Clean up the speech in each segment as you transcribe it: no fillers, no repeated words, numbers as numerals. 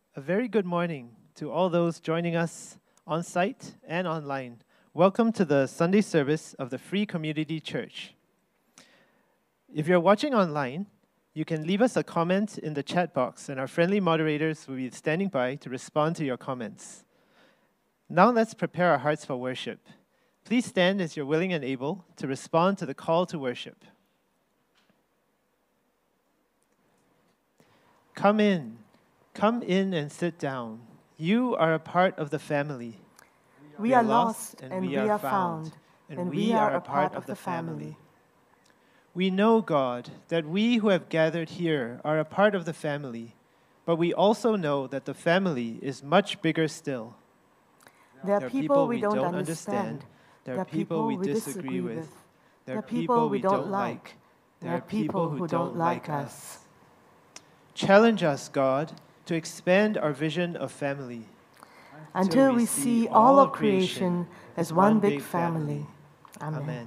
A very good morning to all those joining us on site and online. Welcome to the Sunday service of the Free Community Church. If you're watching online, you can leave us a comment in the chat box, and our friendly moderators will be standing by to respond to your comments. Now let's prepare our hearts for worship. Please stand as you're willing and able to respond to the call to worship. Come in and sit down. You are a part of the family. We are lost and we are found, and we are a part of the family. We know, God, that we who have gathered here are a part of the family, but we also know that the family is much bigger still. There are people we don't understand. There are people we disagree with. There are people we don't like. There are people who don't like us. Challenge us, God, to expand our vision of family. Until we see all of creation as one big family. Amen.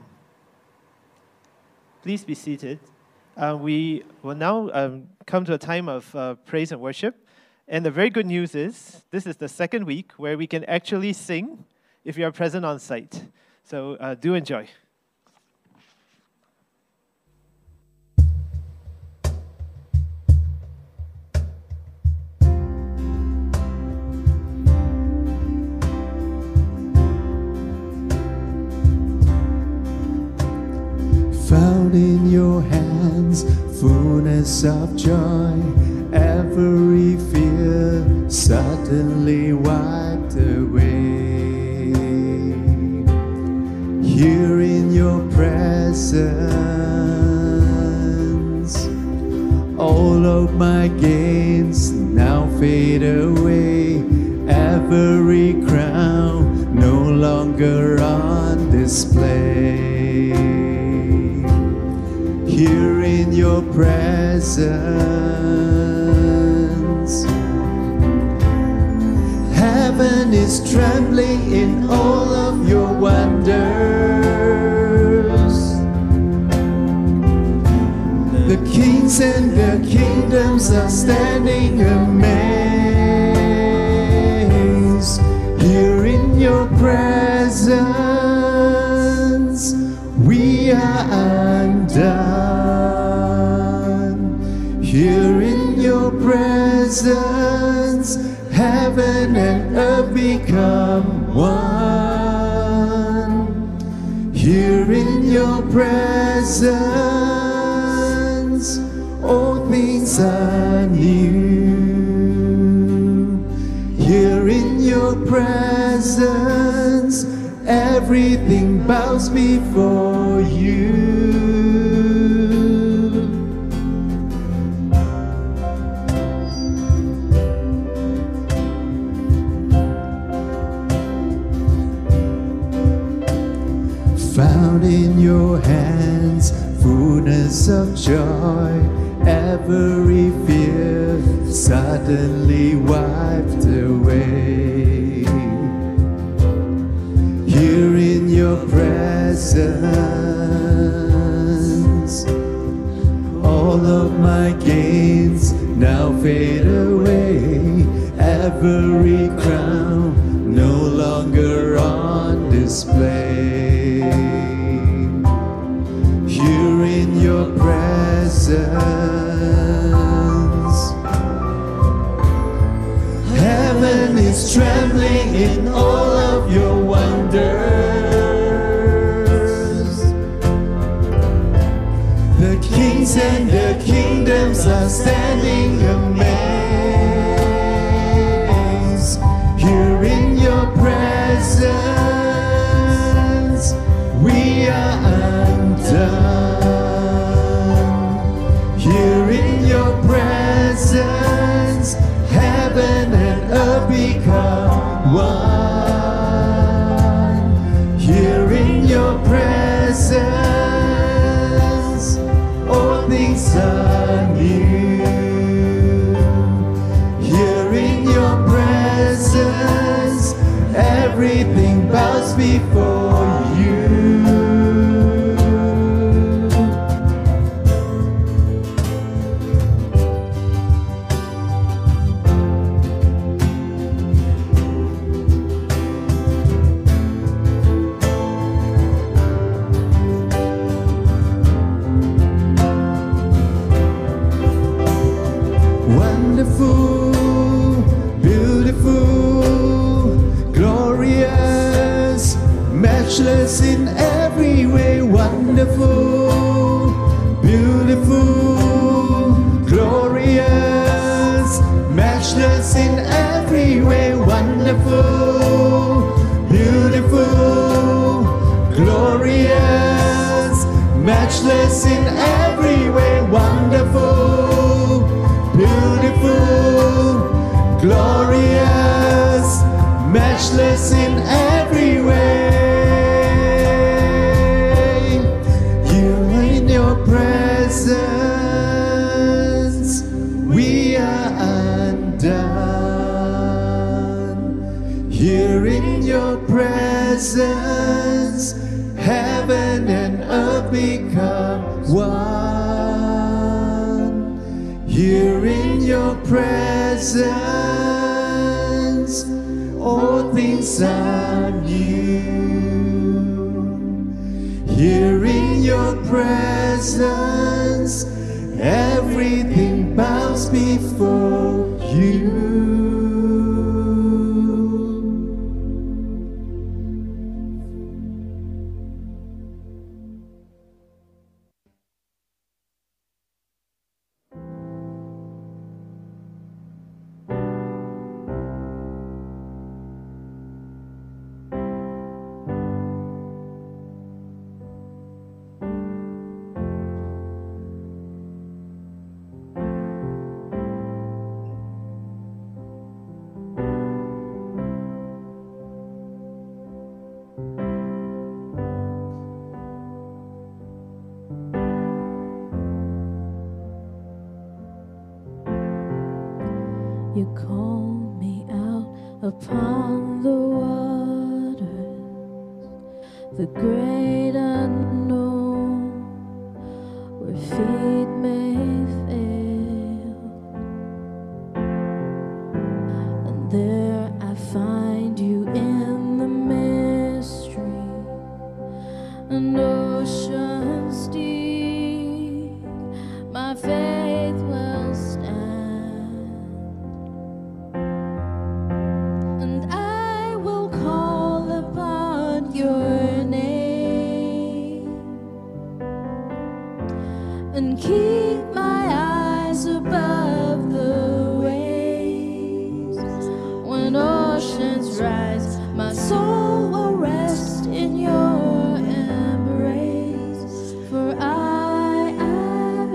Please be seated. We will now come to a time of praise and worship. And the very good news is, this is the second week where we can actually sing if you are present on site. So do enjoy. Found in your hands, fullness of joy, every fear suddenly wiped away. Here in your presence, all of my gains now fade away. Every crown no longer on display. Here in your presence, heaven is trembling in all of your wonders. The kings and the kingdoms are standing amazed. Here in your presence, we are undone. Here in your presence, heaven and earth become one. Here in your presence, all things are new. Here in your presence, everything bows before you. Found in your hands, fullness of joy, every fear suddenly wiped away. Here in your presence, all of my gains now fade away. Every crown no longer on display. Here in your presence, heaven is trembling in all of your wonders. The kings and the kingdoms are standing amazed. Here in your presence, we are undone. Here in your presence, heaven and earth become one. Here in your presence, all things are new. Here in your presence, everything bows before you. matchless in every way, wonderful, beautiful, glorious, matchless in every way. You are in your presence, we are undone. Here in your presence, heaven and earth become one. Here in your presence, all things are new. Here in your presence, everything bows before you. You call me out upon the waters, the great unknown, where feet may fail. And there I find you in the mystery, an ocean's deep, my faith will stand. And keep my eyes above the waves. When oceans rise, my soul will rest in your embrace. For I am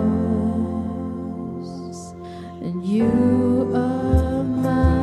yours, and you are mine.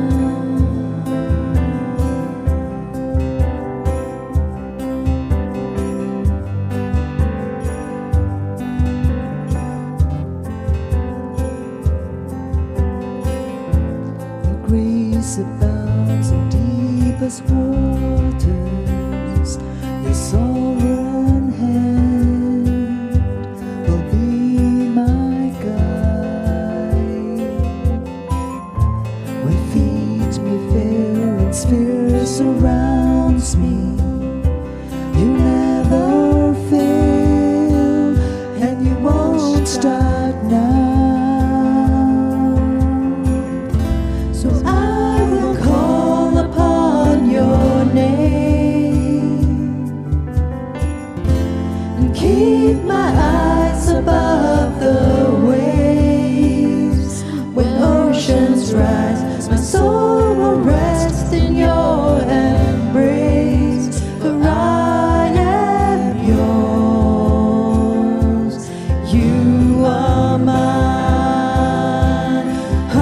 Abounds in deepest waters, your sovereign hand will be my guide. Where feet may fail and spirit surrounds me, you never fail and you won't start now. Keep my eyes above the waves. When oceans rise, my soul will rest in your embrace. For I am yours, you are mine.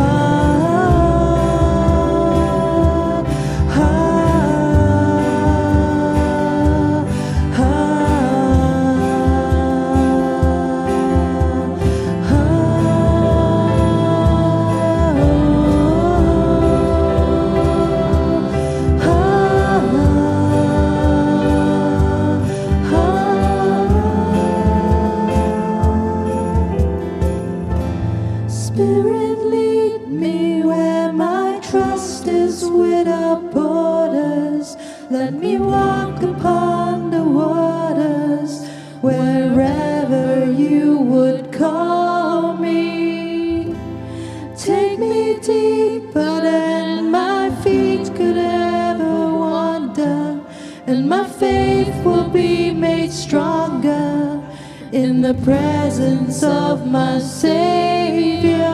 Spirit, lead me where my trust is without borders. Let me walk upon the waters wherever you would call me. Take me deeper than my feet could ever wander, and my faith will be made stronger in the presence of my Savior.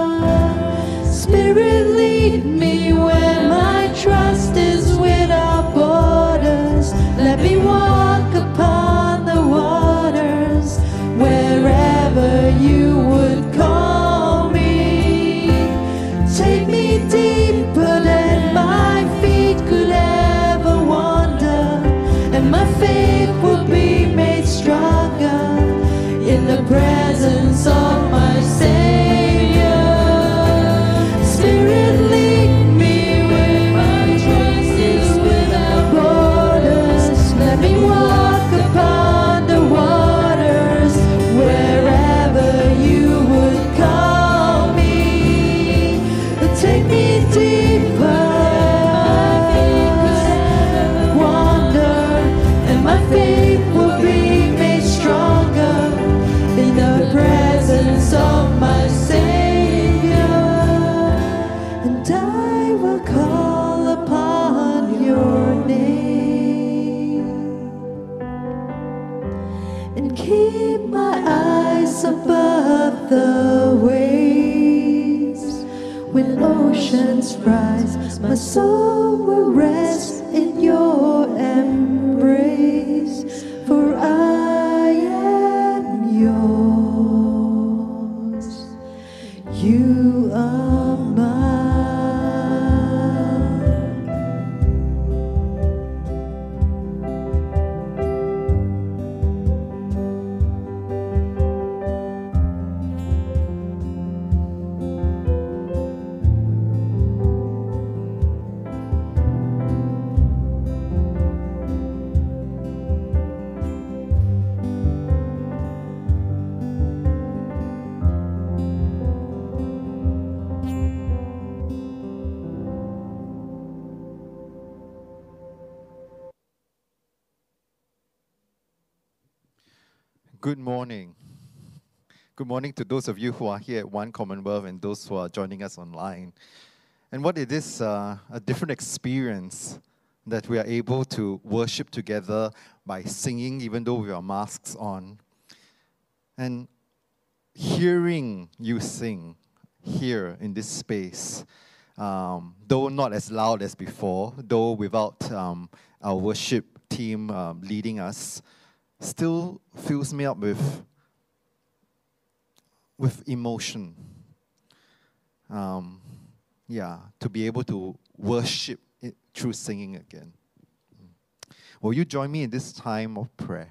Spirit, lead me where my trust is without borders. Let me walk upon the water will call upon your name and keep my eyes above the waves. When oceans rise, my soul will rest in your embrace, for I am yours. You are mine. Good morning. Good morning to those of you who are here at One Commonwealth and those who are joining us online. And what it is, a different experience that we are able to worship together by singing, even though we have masks on. And hearing you sing here in this space, though not as loud as before, though without our worship team leading us, still fills me up with emotion. To be able to worship it through singing again. Will you join me in this time of prayer?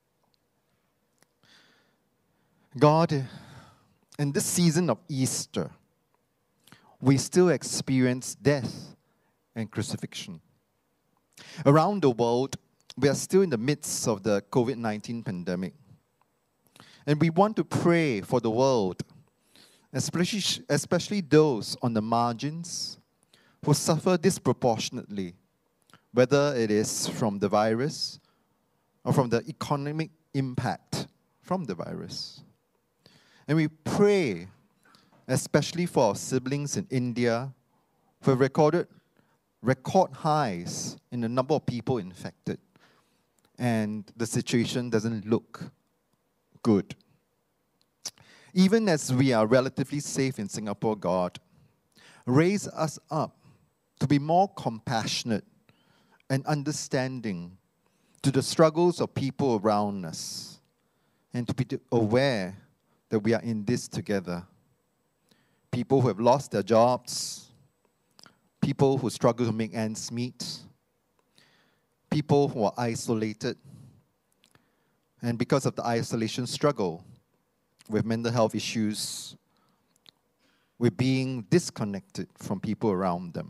God, in this season of Easter, we still experience death and crucifixion. Around the world, we are still in the midst of the COVID-19 pandemic. And we want to pray for the world, especially those on the margins who suffer disproportionately, whether it is from the virus or from the economic impact from the virus. And we pray especially for our siblings in India who have recorded record highs in the number of people infected. And the situation doesn't look good. Even as we are relatively safe in Singapore, God, raise us up to be more compassionate and understanding to the struggles of people around us, and to be aware that we are in this together. People who have lost their jobs, people who struggle to make ends meet, people who are isolated, and because of the isolation struggle with mental health issues, with being disconnected from people around them.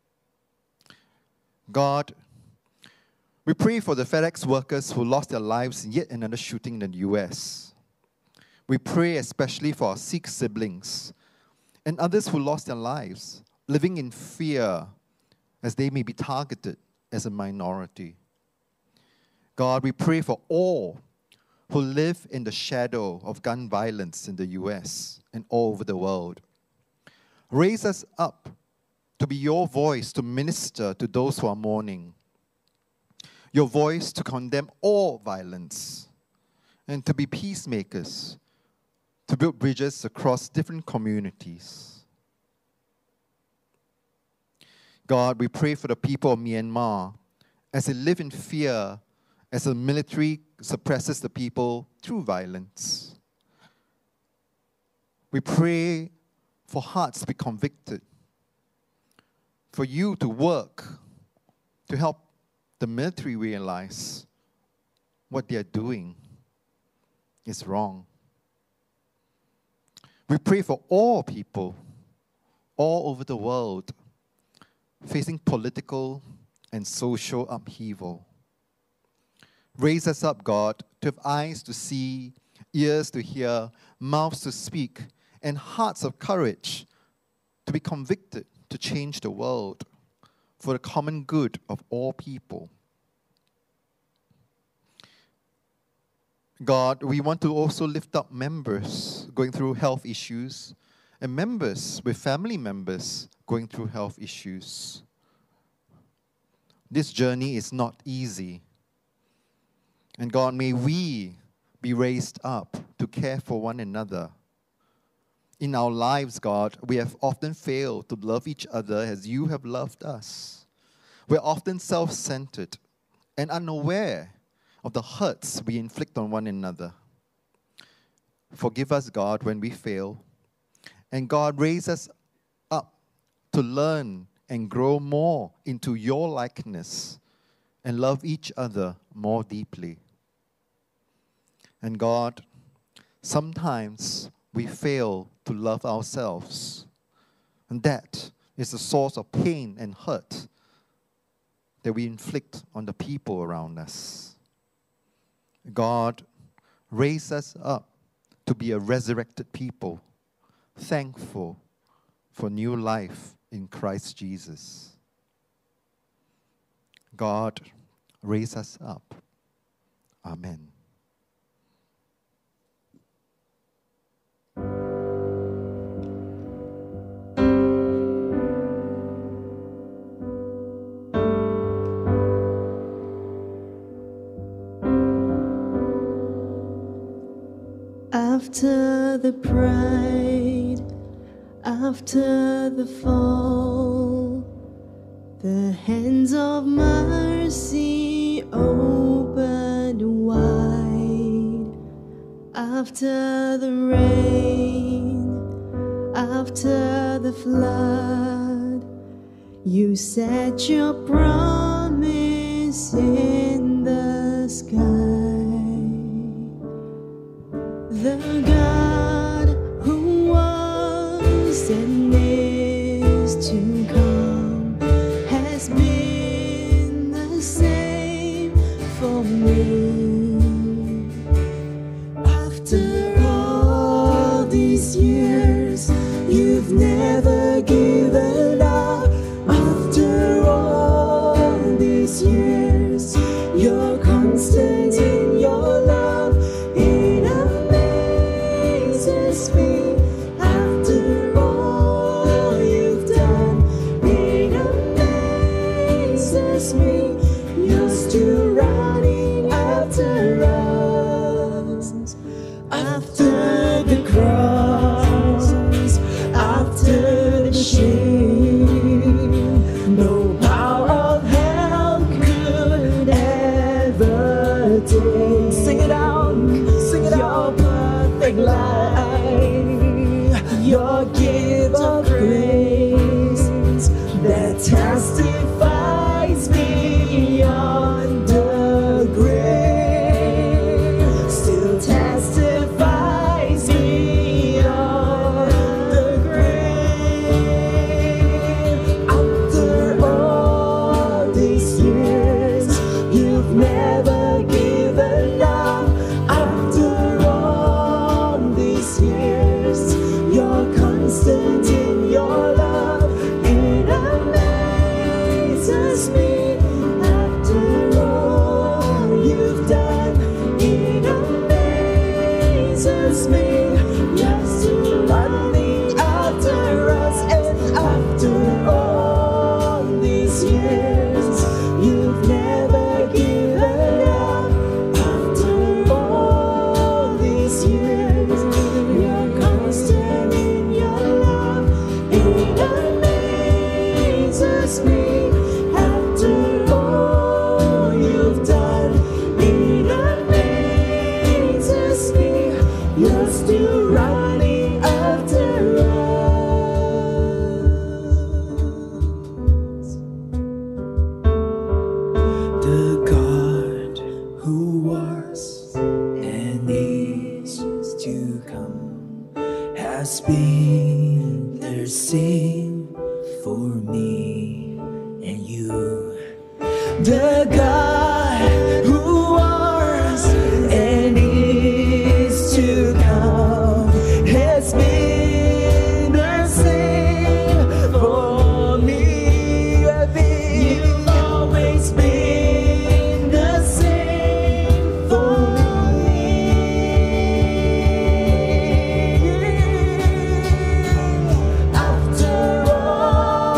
God, we pray for the FedEx workers who lost their lives in yet another shooting in the US. We pray especially for our Sikh siblings and others who lost their lives, living in fear as they may be targeted as a minority. God, we pray for all who live in the shadow of gun violence in the US and all over the world. Raise us up to be your voice to minister to those who are mourning, your voice to condemn all violence, and to be peacemakers, to build bridges across different communities. God, we pray for the people of Myanmar as they live in fear as the military suppresses the people through violence. We pray for hearts to be convicted, for you to work to help the military realize what they are doing is wrong. We pray for all people all over the world facing political and social upheaval. Raise us up, God, to have eyes to see, ears to hear, mouths to speak, and hearts of courage to be convicted to change the world for the common good of all people. God, we want to also lift up members going through health issues and members with family members going through health issues. This journey is not easy. And God, may we be raised up to care for one another. In our lives, God, we have often failed to love each other as you have loved us. We're often self-centered and unaware of the hurts we inflict on one another. Forgive us, God, when we fail. And God, raise us up to learn and grow more into your likeness and love each other more deeply. And God, sometimes we fail to love ourselves. And that is the source of pain and hurt that we inflict on the people around us. God, raise us up to be a resurrected people, thankful for new life in Christ Jesus. God, raise us up. Amen. After the pride, after the fall, the hands of mercy opened wide. After the rain, after the flood, you set your promise in the sky. The God who was and is to come has been the same for me. After all these years, you've never given up. After all these years, you're constant in your love. Me. After all you've done, it amazes me. You're still running after us. After the cross, after the shame, no power of hell could ever take. Sing it out, sing it out. Your perfect life, your gift of grace that testifies beyond the grave, still testifies beyond the grave. After all these years, you've never given up. After all these years, you're constant in your love. It amazes me. After all you've done, it amazes me. You're still running after us. And after all these years, you've never given up. After all these years, you're constant in your love. It amazes me. After all you've done, it amazes me. You're still running after us. The God who was and is to come has been the same for me and you. The God who was and is to come has been the same for me. You've always been the same for me. After all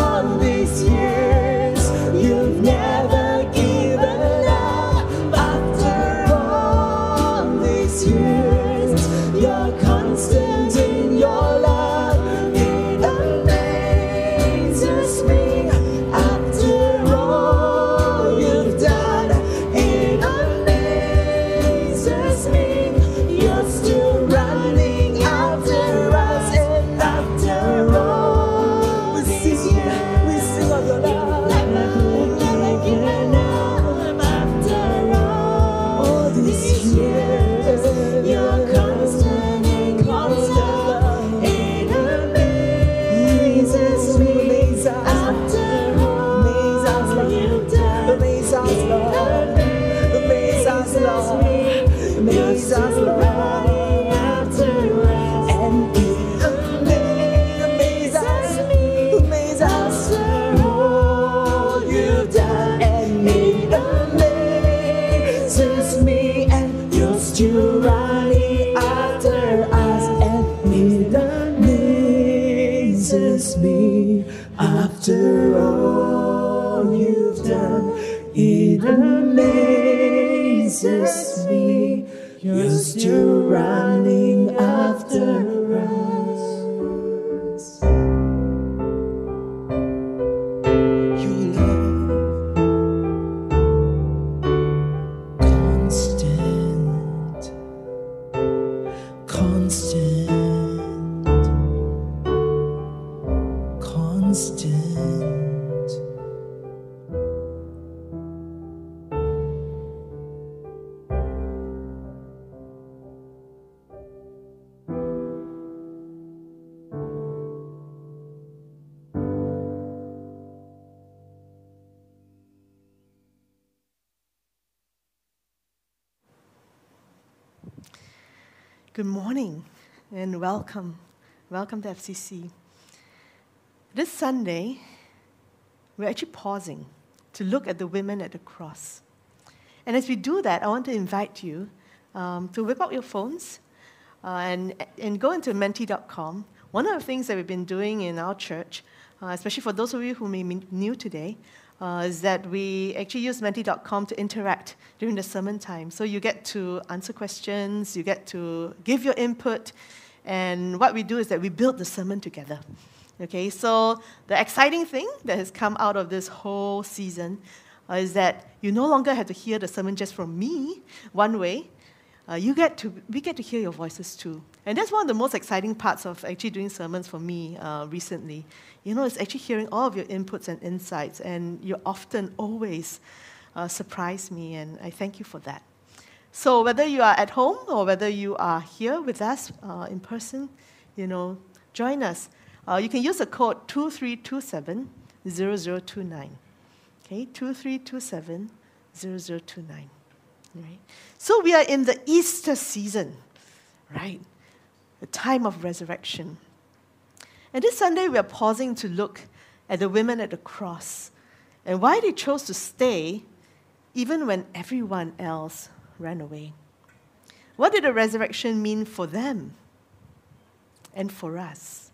After all you've done, it amazes me. You're still running after us. Your love constant, constant, constant. Good morning and welcome. Welcome to FCC. This Sunday, we're actually pausing to look at the women at the cross. And as we do that, I want to invite you to whip out your phones and go into menti.com. One of the things that we've been doing in our church, especially for those of you who may be new today, is that we actually use menti.com to interact during the sermon time. So you get to answer questions, you get to give your input, and what we do is that we build the sermon together. Okay, so the exciting thing that has come out of this whole season is that you no longer have to hear the sermon just from me one way. We get to hear your voices too. And that's one of the most exciting parts of actually doing sermons for me recently. You know, it's actually hearing all of your inputs and insights, and you often, always surprise me, and I thank you for that. So whether you are at home or whether you are here with us in person, you know, join us. You can use the code 2327-0029. Okay, 2327-0029. Right? So we are in the Easter season, right? The time of resurrection. And this Sunday we are pausing to look at the women at the cross and why they chose to stay even when everyone else ran away. What did the resurrection mean for them and for us?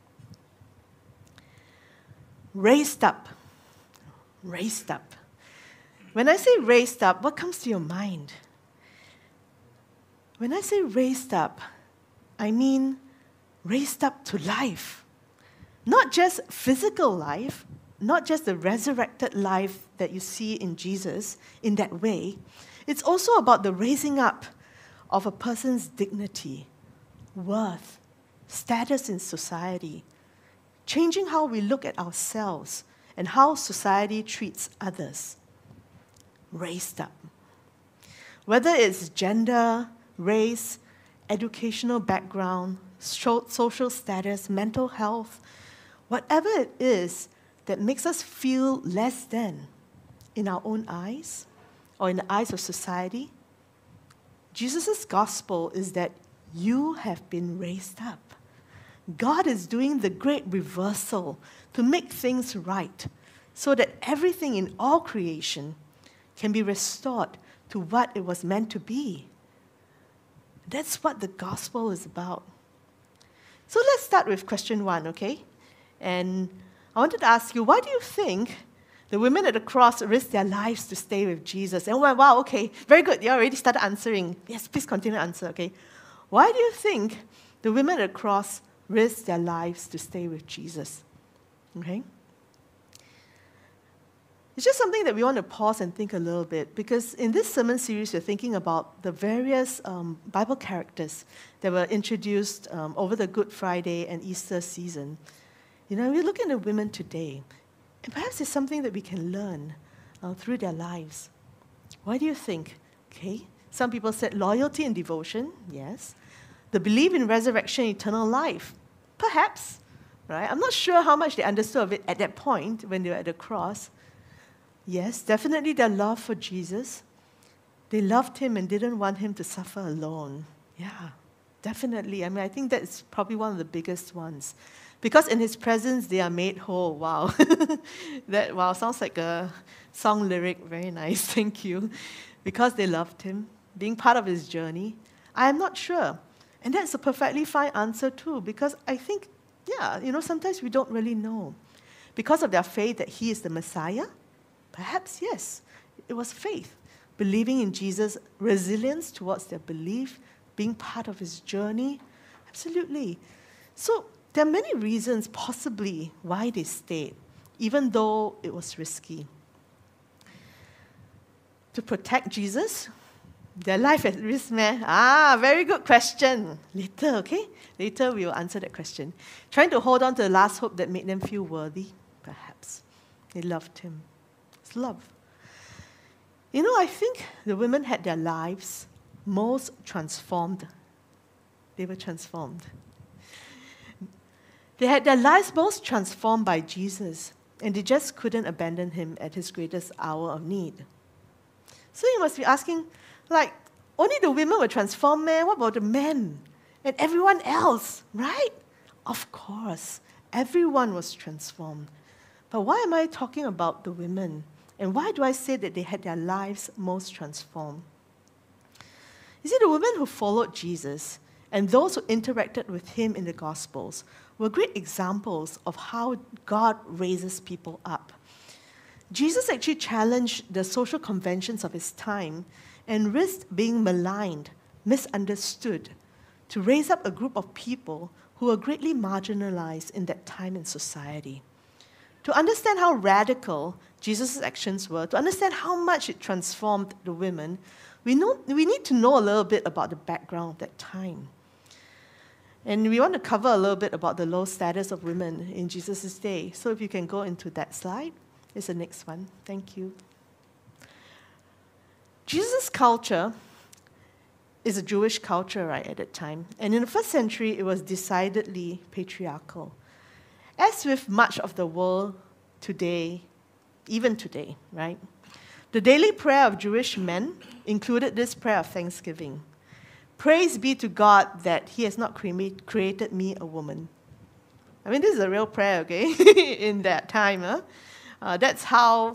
Raised up. Raised up. When I say raised up, what comes to your mind? When I say raised up, I mean raised up to life. Not just physical life, not just the resurrected life that you see in Jesus in that way. It's also about the raising up of a person's dignity, worth, status in society, changing how we look at ourselves and how society treats others. Raised up. Whether it's gender, race, educational background, social status, mental health, whatever it is that makes us feel less than in our own eyes or in the eyes of society, Jesus' gospel is that you have been raised up. God is doing the great reversal to make things right so that everything in all creation can be restored to what it was meant to be. That's what the gospel is about. So let's start with question 1, okay? And I wanted to ask you, why do you think the women at the cross risked their lives to stay with Jesus? And wow, okay, very good. You already started answering. Yes, please continue to answer, okay? Why do you think the women at the cross risked their lives to stay with Jesus? Okay? It's just something that we want to pause and think a little bit, because in this sermon series, we're thinking about the various Bible characters that were introduced over the Good Friday and Easter season. You know, we're looking at women today, and perhaps it's something that we can learn through their lives. Why do you think? Okay, some people said loyalty and devotion, yes. The belief in resurrection, eternal life, perhaps, right? I'm not sure how much they understood of it at that point when they were at the cross. Yes, definitely their love for Jesus. They loved him and didn't want him to suffer alone. Yeah, definitely. I mean, I think that's probably one of the biggest ones. Because in his presence, they are made whole. Wow. That, wow, sounds like a song lyric. Very nice. Thank you. Because they loved him, being part of his journey. I am not sure. And that's a perfectly fine answer too, because I think, yeah, you know, sometimes we don't really know. Because of their faith that he is the Messiah? Perhaps yes. It was faith, believing in Jesus, resilience towards their belief, being part of his journey. Absolutely. So there are many reasons possibly why they stayed, even though it was risky. To protect Jesus, their life at risk, man. Very good question. Later, okay? Later we will answer that question. Trying to hold on to the last hope that made them feel worthy, perhaps. They loved him. It's love. You know, I think the women had their lives most transformed. They were transformed. They had their lives most transformed by Jesus, and they just couldn't abandon him at his greatest hour of need. So you must be asking, like, only the women were transformed, man? What about the men? And everyone else, right? Of course, everyone was transformed. But why am I talking about the women? And why do I say that they had their lives most transformed? You see, the women who followed Jesus and those who interacted with him in the Gospels were great examples of how God raises people up. Jesus actually challenged the social conventions of his time and risked being maligned, misunderstood, to raise up a group of people who were greatly marginalized in that time in society. To understand how radical Jesus' actions were, to understand how much it transformed the women, we need to know a little bit about the background of that time. And we want to cover a little bit about the low status of women in Jesus' day. So if you can go into that slide, it's the next one. Thank you. Jesus' culture is a Jewish culture, right, at that time. And in the first century, it was decidedly patriarchal. As with much of the world today, even today, right? The daily prayer of Jewish men included this prayer of thanksgiving. Praise be to God that he has not created me a woman. I mean, this is a real prayer, okay, in that time. That's how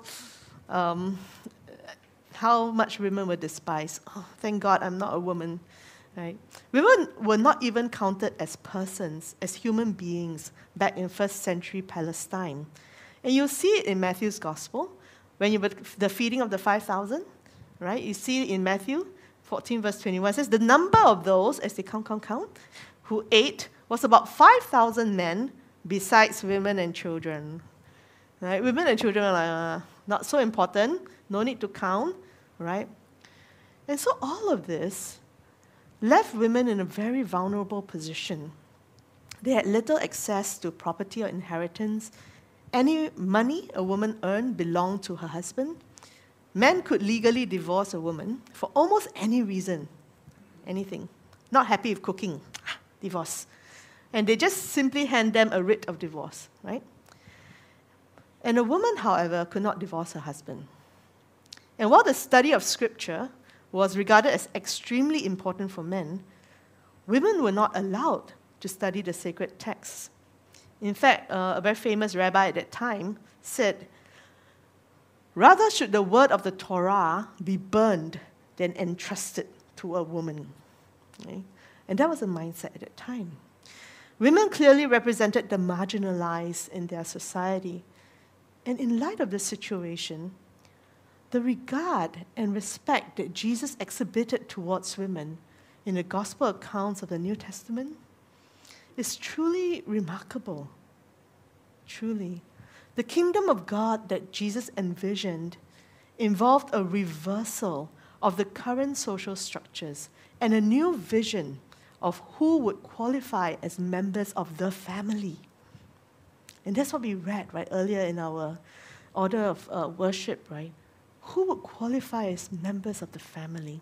much women were despised. Oh, thank God I'm not a woman. Right? Women were not even counted as persons, as human beings back in first century Palestine. And you'll see it in Matthew's Gospel, when you were the feeding of the 5,000, right? You see it in Matthew 14, verse 21. It says, the number of those, as they count, who ate was about 5,000 men, besides women and children. Right? Women and children are like, not so important, no need to count, right? And so all of this left women in a very vulnerable position. They had little access to property or inheritance. Any money a woman earned belonged to her husband. Men could legally divorce a woman for almost any reason, anything. Not happy with cooking, divorce. And they just simply hand them a writ of divorce, right? And a woman, however, could not divorce her husband. And while the study of Scripture was regarded as extremely important for men, women were not allowed to study the sacred texts. In fact, a very famous rabbi at that time said, rather should the word of the Torah be burned than entrusted to a woman. Okay? And that was the mindset at that time. Women clearly represented the marginalized in their society. And in light of the situation, the regard and respect that Jesus exhibited towards women in the gospel accounts of the New Testament is truly remarkable. Truly. The kingdom of God that Jesus envisioned involved a reversal of the current social structures and a new vision of who would qualify as members of the family. And that's what we read, right, earlier in our order of worship, right? Who would qualify as members of the family?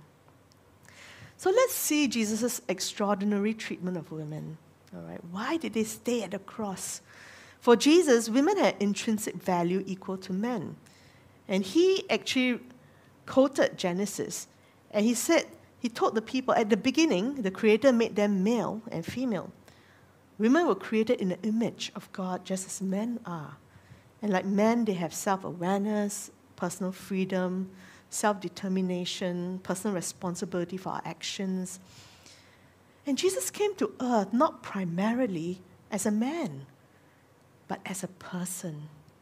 So let's see Jesus' extraordinary treatment of women. All right, why did they stay at the cross? For Jesus, women had intrinsic value equal to men. And he actually quoted Genesis. And he told the people, at the beginning, the Creator made them male and female. Women were created in the image of God just as men are. And like men, they have self-awareness, personal freedom, self-determination, personal responsibility for our actions. And Jesus came to earth not primarily as a man, but as a person,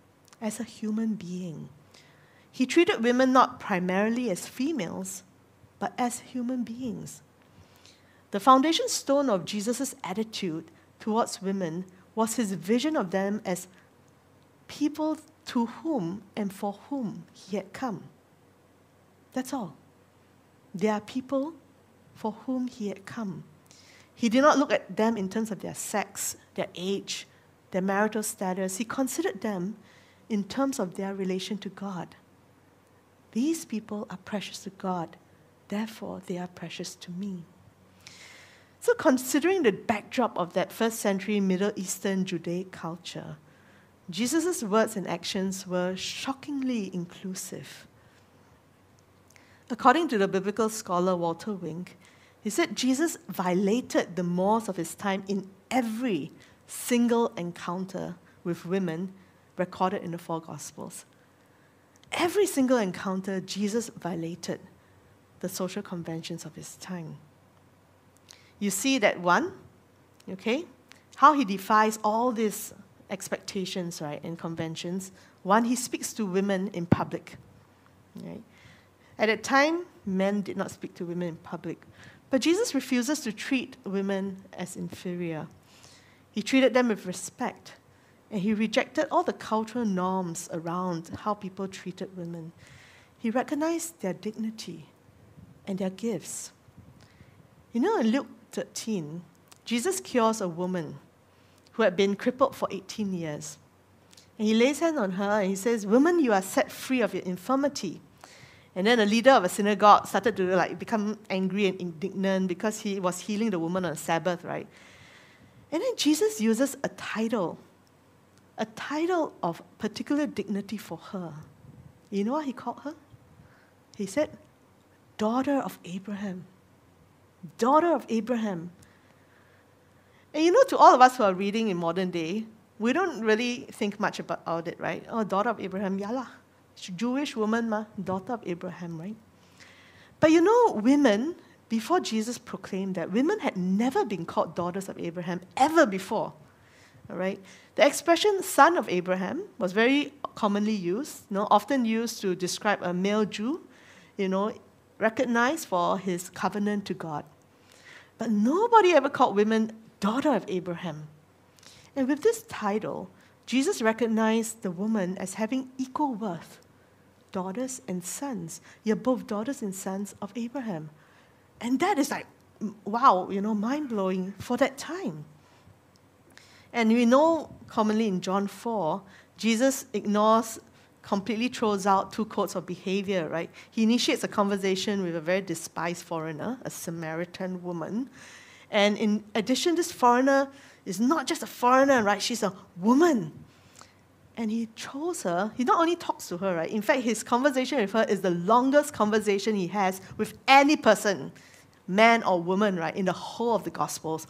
as a human being. He treated women not primarily as females, but as human beings. The foundation stone of Jesus' attitude towards women was his vision of them as people to whom and for whom he had come. That's all. They are people for whom he had come. He did not look at them in terms of their sex, their age, their marital status. He considered them in terms of their relation to God. These people are precious to God, therefore they are precious to me. So considering the backdrop of that first century Middle Eastern Judaic culture, Jesus' words and actions were shockingly inclusive. According to the biblical scholar Walter Wink, he said Jesus violated the mores of his time in every single encounter with women recorded in the four Gospels. Every single encounter, Jesus violated the social conventions of his time. You see that one, okay? How he defies all these expectations, right, and conventions. One, he speaks to women in public, right? At that time, men did not speak to women in public. But Jesus refuses to treat women as inferior. He treated them with respect, and he rejected all the cultural norms around how people treated women. He recognized their dignity and their gifts. You know, in Luke 13, Jesus cures a woman who had been crippled for 18 years. And he lays hands on her and he says, "Woman, you are set free of your infirmity." And then the leader of a synagogue started to become angry and indignant because he was healing the woman on Sabbath, right? And then Jesus uses a title of particular dignity for her. You know what he called her? He said, "Daughter of Abraham." Daughter of Abraham. And you know, to all of us who are reading in modern day, we don't really think much about it, right? Oh, daughter of Abraham, yeah lah. Jewish woman, daughter of Abraham, right? But you know, women, before Jesus proclaimed that, women had never been called daughters of Abraham ever before. All right? The expression son of Abraham was very commonly used, often used to describe a male Jew, recognized for his covenant to God. But nobody ever called women daughter of Abraham. And with this title, Jesus recognized the woman as having equal worth. Daughters and sons. You're both daughters and sons of Abraham. And that is wow, mind-blowing for that time. And we know commonly in John 4, Jesus completely throws out two codes of behavior, right? He initiates a conversation with a very despised foreigner, a Samaritan woman. And in addition, this foreigner is not just a foreigner, right? She's a woman. And he chose her. He not only talks to her, right? In fact, his conversation with her is the longest conversation he has with any person, man or woman, right, in the whole of the Gospels.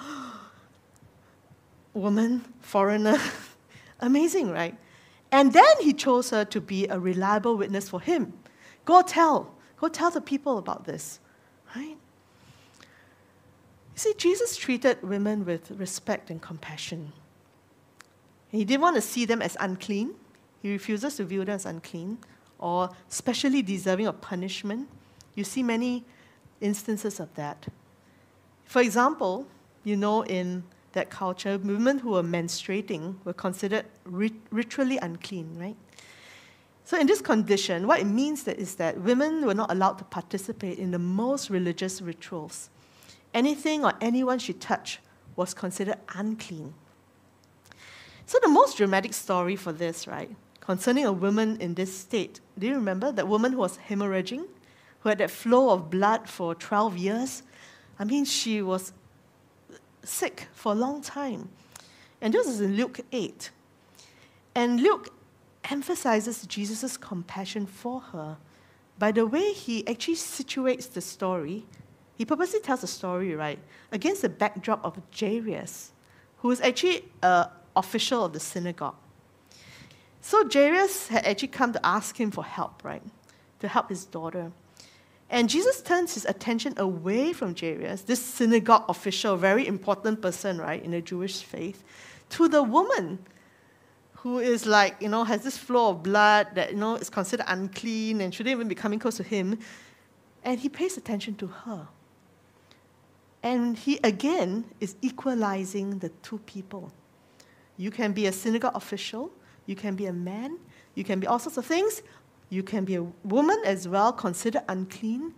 Woman, foreigner, amazing, right? And then he chose her to be a reliable witness for him. Go tell the people about this, right? You see, Jesus treated women with respect and compassion. He didn't want to see them as unclean. He refuses to view them as unclean or specially deserving of punishment. You see many instances of that. For example, in that culture, women who were menstruating were considered ritually unclean, right? So in this condition, what it means is that women were not allowed to participate in the most religious rituals. Anything or anyone she touched was considered unclean. So the most dramatic story for this, right, concerning a woman in this state, do you remember that woman who was hemorrhaging, who had that flow of blood for 12 years? I mean, she was sick for a long time. And this is in Luke 8. And Luke emphasizes Jesus' compassion for her by the way he actually situates the story. He purposely tells the story, right, against the backdrop of Jairus, who is actually an official of the synagogue. So Jairus had actually come to ask him for help, right, to help his daughter. And Jesus turns his attention away from Jairus, this synagogue official, very important person, right, in the Jewish faith, to the woman who is like, has this flow of blood that, is considered unclean and shouldn't even be coming close to him. And he pays attention to her. And he, again, is equalizing the two people. You can be a synagogue official. You can be a man. You can be all sorts of things. You can be a woman as well, considered unclean.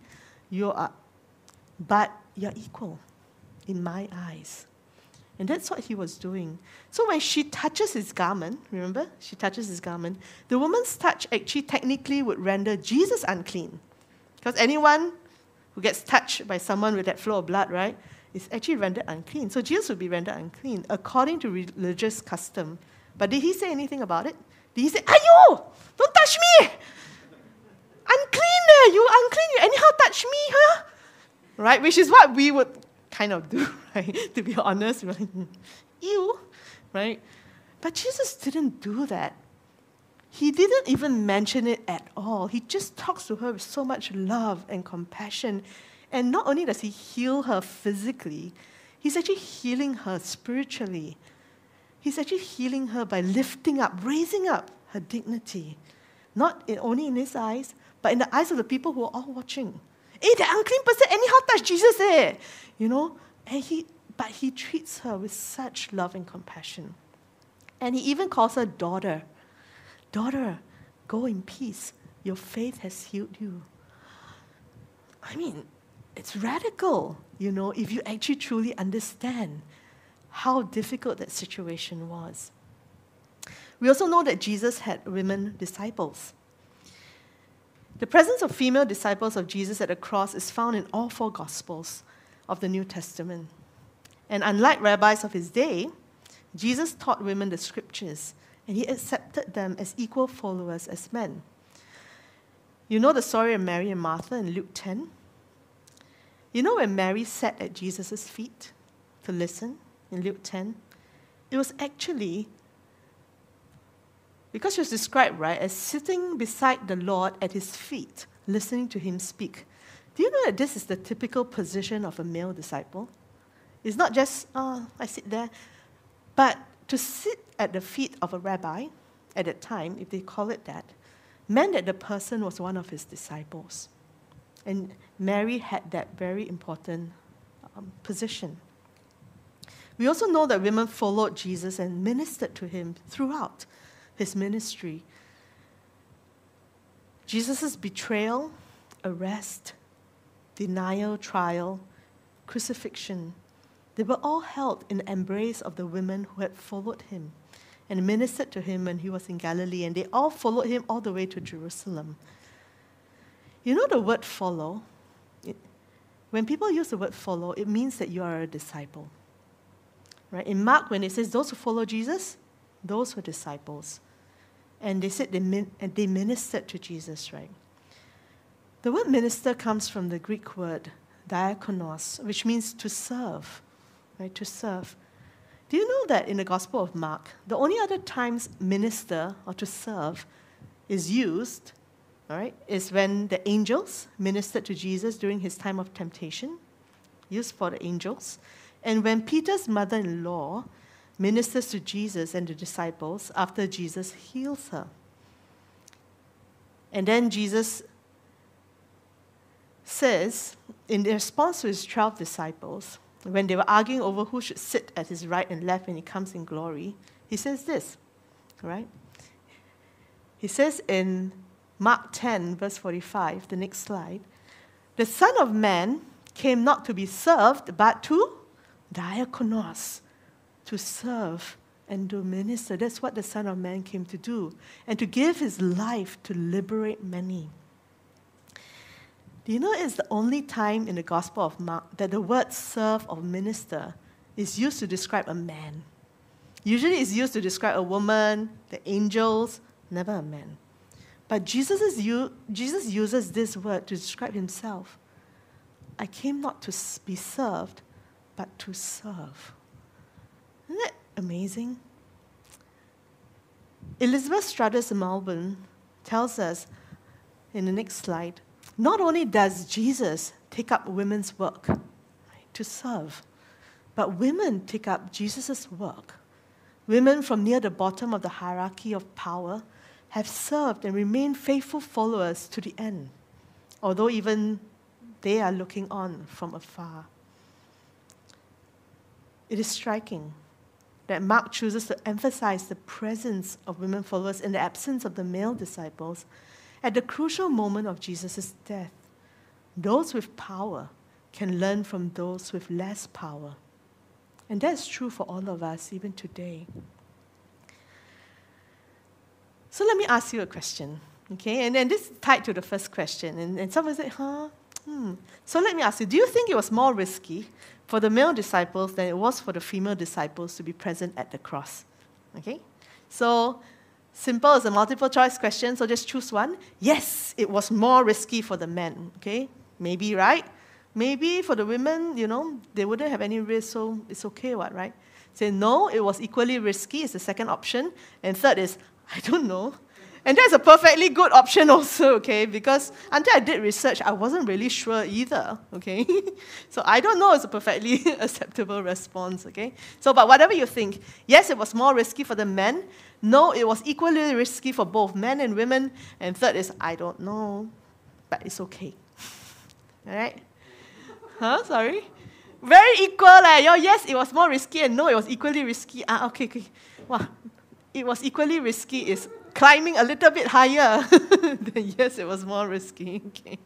But you're equal in my eyes. And that's what he was doing. So when she touches his garment, remember? She touches his garment. The woman's touch actually technically would render Jesus unclean. Because anyone who gets touched by someone with that flow of blood, right, is actually rendered unclean. So Jesus would be rendered unclean according to religious custom. But did he say anything about it? Did he say, "Ayo, don't touch me! Unclean there, you unclean, you anyhow touch me, huh?" Right? Which is what we would kind of do, right? To be honest, we're like, ew, right? But Jesus didn't do that. He didn't even mention it at all. He just talks to her with so much love and compassion. And not only does he heal her physically, he's actually healing her spiritually. He's actually healing her by lifting up, raising up her dignity. Only in his eyes, but in the eyes of the people who are all watching. Hey, that unclean person anyhow touched Jesus, But he treats her with such love and compassion. And he even calls her daughter. Daughter, go in peace. Your faith has healed you. I mean, it's radical, if you actually truly understand how difficult that situation was. We also know that Jesus had women disciples. The presence of female disciples of Jesus at the cross is found in all 4 Gospels of the New Testament. And unlike rabbis of his day, Jesus taught women the scriptures, and he accepted them as equal followers as men. You know the story of Mary and Martha in Luke 10? You know when Mary sat at Jesus' feet to listen in Luke 10? It was actually, because she was described, right, as sitting beside the Lord at his feet, listening to him speak. Do you know that this is the typical position of a male disciple? It's not just, I sit there. But to sit at the feet of a rabbi at that time, if they call it that, meant that the person was one of his disciples. And Mary had that very important position. We also know that women followed Jesus and ministered to him throughout his ministry. Jesus' betrayal, arrest, denial, trial, crucifixion, they were all held in the embrace of the women who had followed him and ministered to him when he was in Galilee, and they all followed him all the way to Jerusalem. You know the word follow? When people use the word follow, it means that you are a disciple. Right? In Mark, when it says those who follow Jesus, those were disciples. And they said they ministered to Jesus, right? The word minister comes from the Greek word diakonos, which means to serve, right? To serve. Do you know that in the Gospel of Mark, the only other times minister or to serve is used, all right, is when the angels ministered to Jesus during his time of temptation, used for the angels, and when Peter's mother-in-law ministers to Jesus and the disciples after Jesus heals her. And then Jesus says, in response to his 12 disciples, when they were arguing over who should sit at his right and left when he comes in glory, he says this, right? He says in Mark 10, verse 45, the next slide, the Son of Man came not to be served, but to diakonos, to serve and to minister. That's what the Son of Man came to do, and to give his life to liberate many. Do you know it's the only time in the Gospel of Mark that the word serve or minister is used to describe a man? Usually it's used to describe a woman, the angels, never a man. But Jesus uses this word to describe himself. I came not to be served, but to serve. Isn't that amazing? Elizabeth Struthers Melbourne tells us in the next slide, not only does Jesus take up women's work, right, to serve, but women take up Jesus' work Women from near the bottom of the hierarchy of power have served and remained faithful followers to the end, although even they are looking on from afar. It is striking that Mark chooses to emphasize the presence of women followers in the absence of the male disciples at the crucial moment of Jesus' death. Those with power can learn from those with less power. And that's true for all of us, even today. So let me ask you a question, okay? And this is tied to the first question. And someone said, So let me ask you, do you think it was more risky for the male disciples than it was for the female disciples to be present at the cross? Okay? So, simple as a multiple choice question, so just choose one. Yes, it was more risky for the men, okay? Maybe, right? Maybe for the women, they wouldn't have any risk, so it's okay, right? Say, no, it was equally risky is the second option. And third is, I don't know. And that's a perfectly good option also, okay? Because until I did research, I wasn't really sure either, okay? So I don't know is a perfectly acceptable response, okay? So, but whatever you think, yes, it was more risky for the men. No, it was equally risky for both men and women. And third is, I don't know, but it's okay. All right? Sorry? Very equal, yes, it was more risky, and no, it was equally risky. Okay. Wow. It was equally risky is climbing a little bit higher. Then yes, it was more risky. Okay.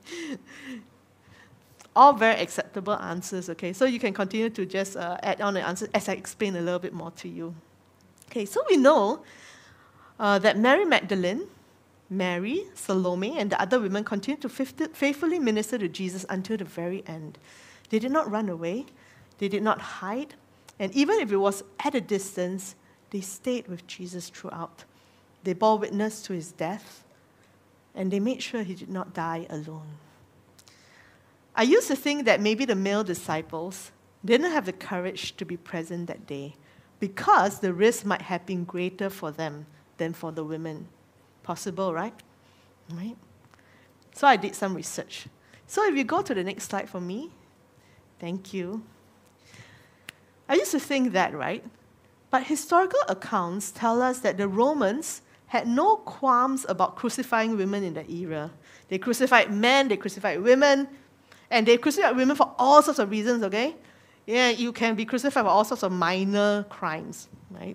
All very acceptable answers, okay? So you can continue to just add on the answers as I explain a little bit more to you. Okay, so we know that Mary Magdalene, Mary, Salome, and the other women continued to faithfully minister to Jesus until the very end. They did not run away. They did not hide. And even if it was at a distance, they stayed with Jesus throughout. They bore witness to his death, and they made sure he did not die alone. I used to think that maybe the male disciples didn't have the courage to be present that day because the risk might have been greater for them than for the women. Possible, right? Right? So I did some research. So if you go to the next slide for me. Thank you. I used to think that, right? But historical accounts tell us that the Romans had no qualms about crucifying women in the era. They crucified men, they crucified women, and they crucified women for all sorts of reasons, okay? Yeah, you can be crucified for all sorts of minor crimes, right?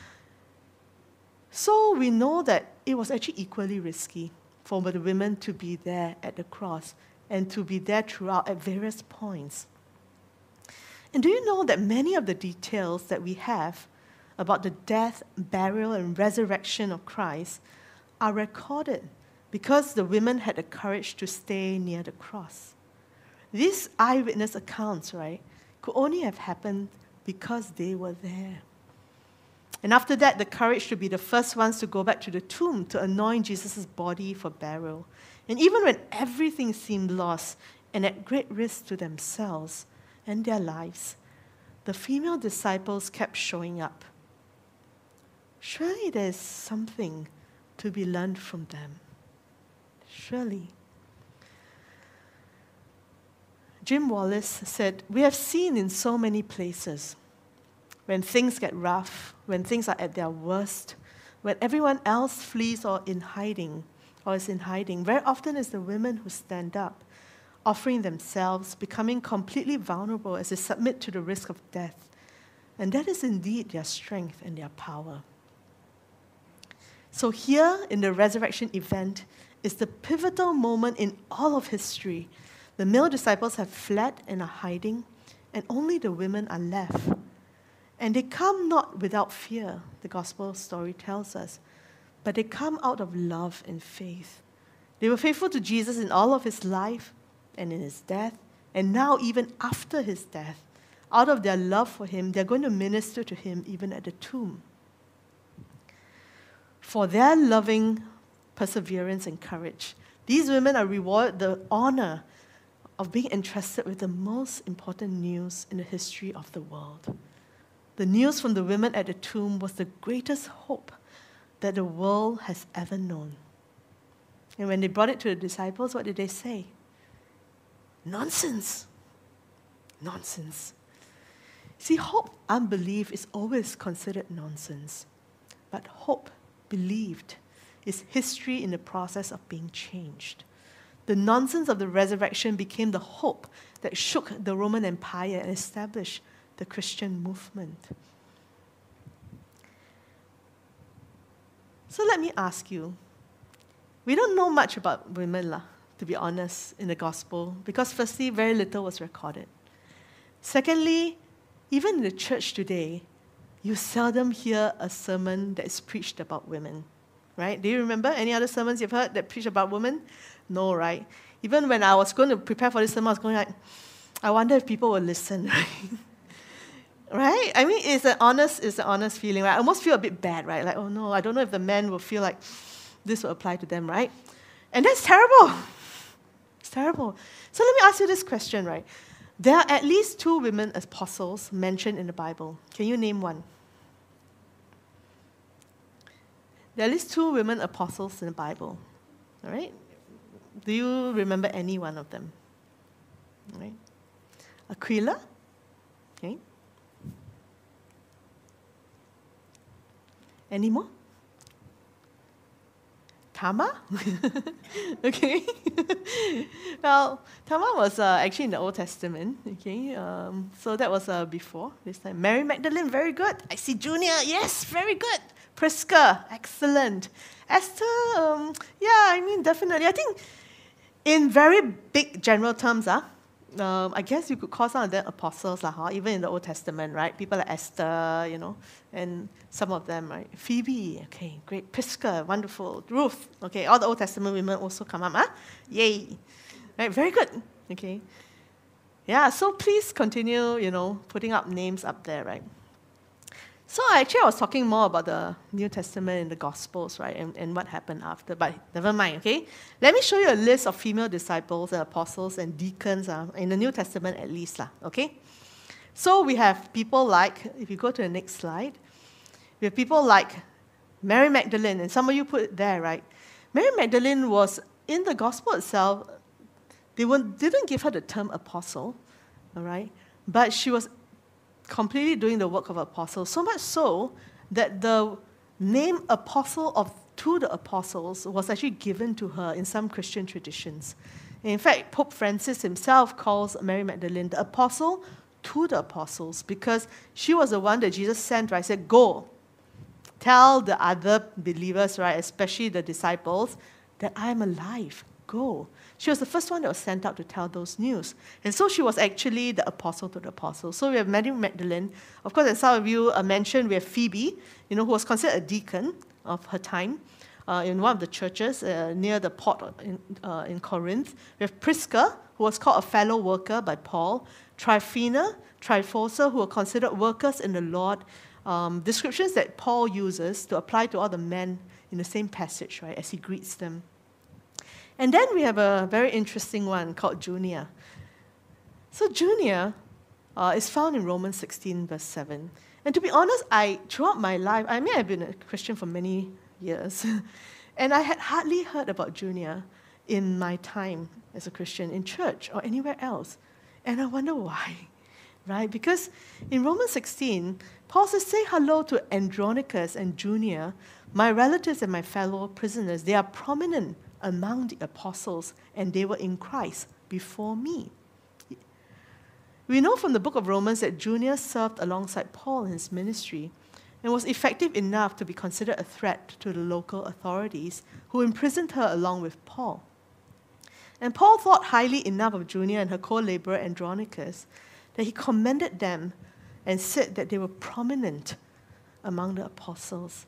So we know that it was actually equally risky for the women to be there at the cross and to be there throughout at various points. And do you know that many of the details that we have about the death, burial, and resurrection of Christ are recorded because the women had the courage to stay near the cross. These eyewitness accounts, right, could only have happened because they were there. And after that, the courage to be the first ones to go back to the tomb to anoint Jesus' body for burial. And even when everything seemed lost and at great risk to themselves and their lives, the female disciples kept showing up. Surely there's something to be learned from them. Surely. Jim Wallace said, "We have seen in so many places, when things get rough, when things are at their worst, when everyone else flees or is in hiding, very often it's the women who stand up, offering themselves, becoming completely vulnerable as they submit to the risk of death. And that is indeed their strength and their power." So here in the resurrection event is the pivotal moment in all of history. The male disciples have fled and are hiding, and only the women are left. And they come not without fear, the gospel story tells us, but they come out of love and faith. They were faithful to Jesus in all of his life and in his death, and now even after his death. Out of their love for him, they're going to minister to him even at the tomb. For their loving perseverance and courage, these women are rewarded the honor of being entrusted with the most important news in the history of the world. The news from the women at the tomb was the greatest hope that the world has ever known. And when they brought it to the disciples, what did they say? Nonsense. Nonsense. See, hope, unbelief is always considered nonsense. But hope, believed, is history in the process of being changed. The nonsense of the resurrection became the hope that shook the Roman Empire and established the Christian movement. So let me ask you, we don't know much about women, to be honest, in the gospel, because firstly, very little was recorded. Secondly, even in the church today, you seldom hear a sermon that is preached about women, right? Do you remember any other sermons you've heard that preach about women? No, right? Even when I was going to prepare for this sermon, I was going like, I wonder if people will listen, right? Right? I mean, it's an honest feeling, right? I almost feel a bit bad, right? Like, oh no, I don't know if the men will feel like this will apply to them, right? And that's terrible. It's terrible. So let me ask you this question, right? There are at least 2 women apostles mentioned in the Bible. Can you name one? There are at least 2 women apostles in the Bible. All right? Do you remember any one of them? All right? Aquila? Okay. Any more? Tamar? Okay. Well, Tamar was actually in the Old Testament. Okay. So that was before this time. Mary Magdalene, very good. I see Junior, yes, very good. Prisca, excellent. Esther, definitely. I think in very big general terms, I guess you could call some of them apostles, even in the Old Testament, right? People like Esther, and some of them, right? Phoebe, okay, great. Prisca, wonderful. Ruth, okay, all the Old Testament women also come up, Yay. Right, very good, okay. Yeah, so please continue, putting up names up there, right? So I was talking more about the New Testament and the Gospels, right, and what happened after, but never mind, okay? Let me show you a list of female disciples and apostles and deacons, in the New Testament at least, okay? So we have people like, if you go to the next slide, we have people like Mary Magdalene, and some of you put it there, right? Mary Magdalene was, in the Gospel itself, they didn't give her the term apostle, all right? But she was completely doing the work of apostle, so much so that the name apostle to the apostles was actually given to her in some Christian traditions. In fact, Pope Francis himself calls Mary Magdalene the apostle to the apostles because she was the one that Jesus sent, right? He said, go, tell the other believers, right, especially the disciples, that I'm alive. Go. She was the first one that was sent out to tell those news. And so she was actually the apostle to the apostles. So we have Mary Magdalene. Of course, as some of you mentioned, we have Phoebe, who was considered a deacon of her time in one of the churches near the port in Corinth. We have Prisca, who was called a fellow worker by Paul. Tryphena, Tryphosa, who were considered workers in the Lord. Descriptions that Paul uses to apply to all the men in the same passage, right, as he greets them. And then we have a very interesting one called Junia. So Junia is found in Romans 16, verse 7. And to be honest, throughout my life, I've been a Christian for many years, and I had hardly heard about Junia in my time as a Christian in church or anywhere else. And I wonder why, right? Because in Romans 16, Paul says, say hello to Andronicus and Junia, my relatives and my fellow prisoners. They are prominent among the apostles, and they were in Christ before me. We know from the book of Romans that Junia served alongside Paul in his ministry and was effective enough to be considered a threat to the local authorities who imprisoned her along with Paul. And Paul thought highly enough of Junia and her co-laborer Andronicus that he commended them and said that they were prominent among the apostles.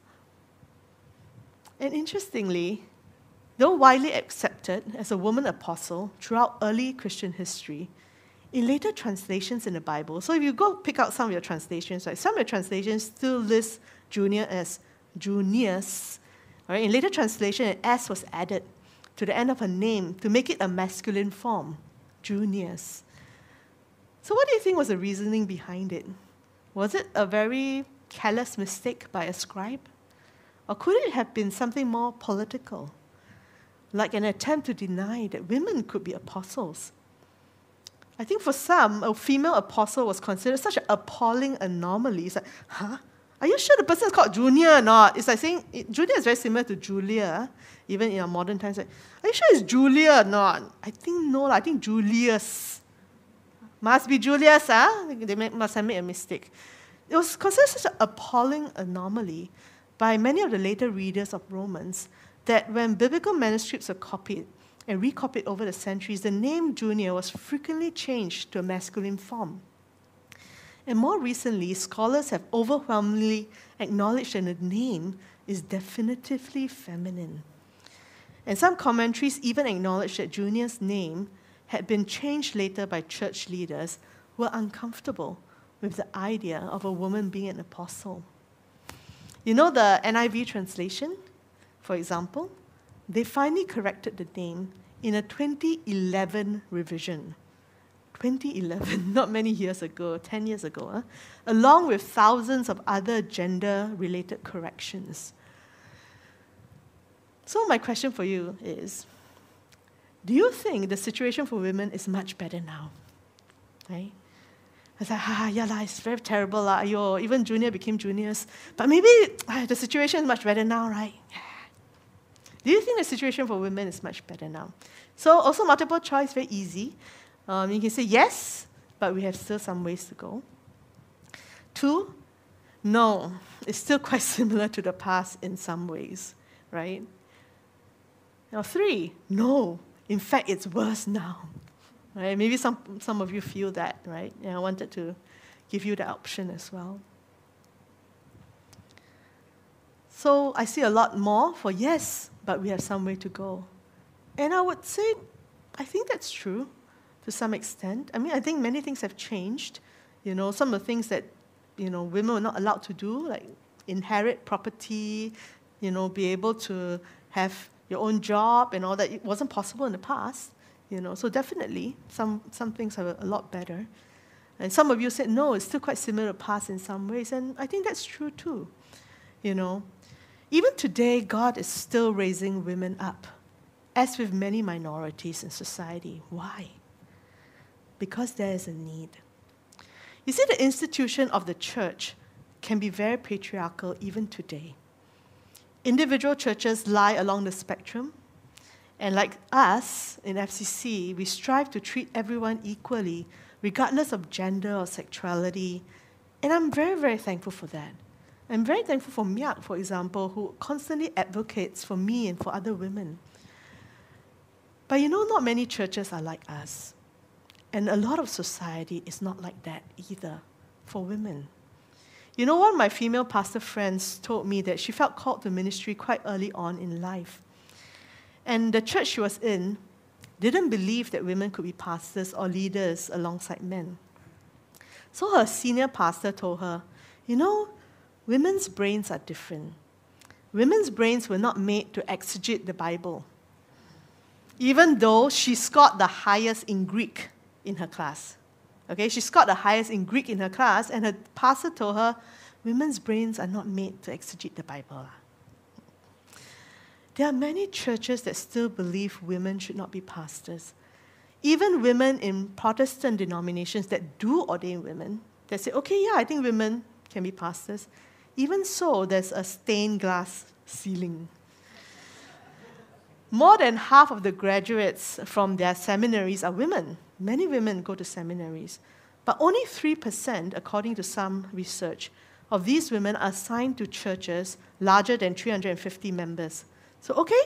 And interestingly, though widely accepted as a woman apostle throughout early Christian history, in later translations in the Bible, so if you go pick out some of your translations, right, some of your translations still list Junia as Junius. Right? In later translation, an S was added to the end of her name to make it a masculine form, Junius. So what do you think was the reasoning behind it? Was it a very careless mistake by a scribe? Or could it have been something more political, like an attempt to deny that women could be apostles? I think for some, a female apostle was considered such an appalling anomaly. It's like, huh? Are you sure the person is called Junior or not? It's like saying, Junior is very similar to Julia, even in our modern times. Like, are you sure it's Julia or not? I think no, I think Julius. Must be Julius, huh? They must have made a mistake. It was considered such an appalling anomaly by many of the later readers of Romans that when biblical manuscripts were copied and recopied over the centuries, the name Junior was frequently changed to a masculine form. And more recently, scholars have overwhelmingly acknowledged that the name is definitively feminine. And some commentaries even acknowledge that Junior's name had been changed later by church leaders who were uncomfortable with the idea of a woman being an apostle. You know the NIV translation, for example? They finally corrected the name in a 2011 revision. 2011, not many years ago, 10 years ago, along with thousands of other gender-related corrections. So my question for you is, do you think the situation for women is much better now? Right? It's like, it's very terrible. Even junior became juniors. But maybe the situation is much better now, right? Do you think the situation for women is much better now? So also multiple choice, very easy. You can say yes, but we have still some ways to go. 2, no, it's still quite similar to the past in some ways, right? Now 3, no, in fact, it's worse now. Right? Maybe some of you feel that, right? And I wanted to give you the option as well. So I see a lot more for yes, but we have some way to go. And I would say, I think that's true to some extent. I mean, I think many things have changed. Some of the things that, women were not allowed to do, like inherit property, be able to have your own job and all that. It wasn't possible in the past. So definitely, some things are a lot better. And some of you said, no, it's still quite similar to the past in some ways, and I think that's true too. Even today, God is still raising women up, as with many minorities in society. Why? Because there is a need. You see, the institution of the church can be very patriarchal even today. Individual churches lie along the spectrum, and like us in FCC, we strive to treat everyone equally, regardless of gender or sexuality. And I'm very, very thankful for that. I'm very thankful for Miak, for example, who constantly advocates for me and for other women. But not many churches are like us. And a lot of society is not like that either for women. One of my female pastor friends told me that she felt called to ministry quite early on in life. And the church she was in didn't believe that women could be pastors or leaders alongside men. So her senior pastor told her, women's brains are different. Women's brains were not made to exegete the Bible, even though she scored the highest in Greek in her class. Okay, she scored the highest in Greek in her class, and her pastor told her, women's brains are not made to exegete the Bible. There are many churches that still believe women should not be pastors. Even women in Protestant denominations that do ordain women, they say, okay, I think women can be pastors. Even so, there's a stained glass ceiling. More than half of the graduates from their seminaries are women. Many women go to seminaries. But only 3%, according to some research, of these women are assigned to churches larger than 350 members. So, okay,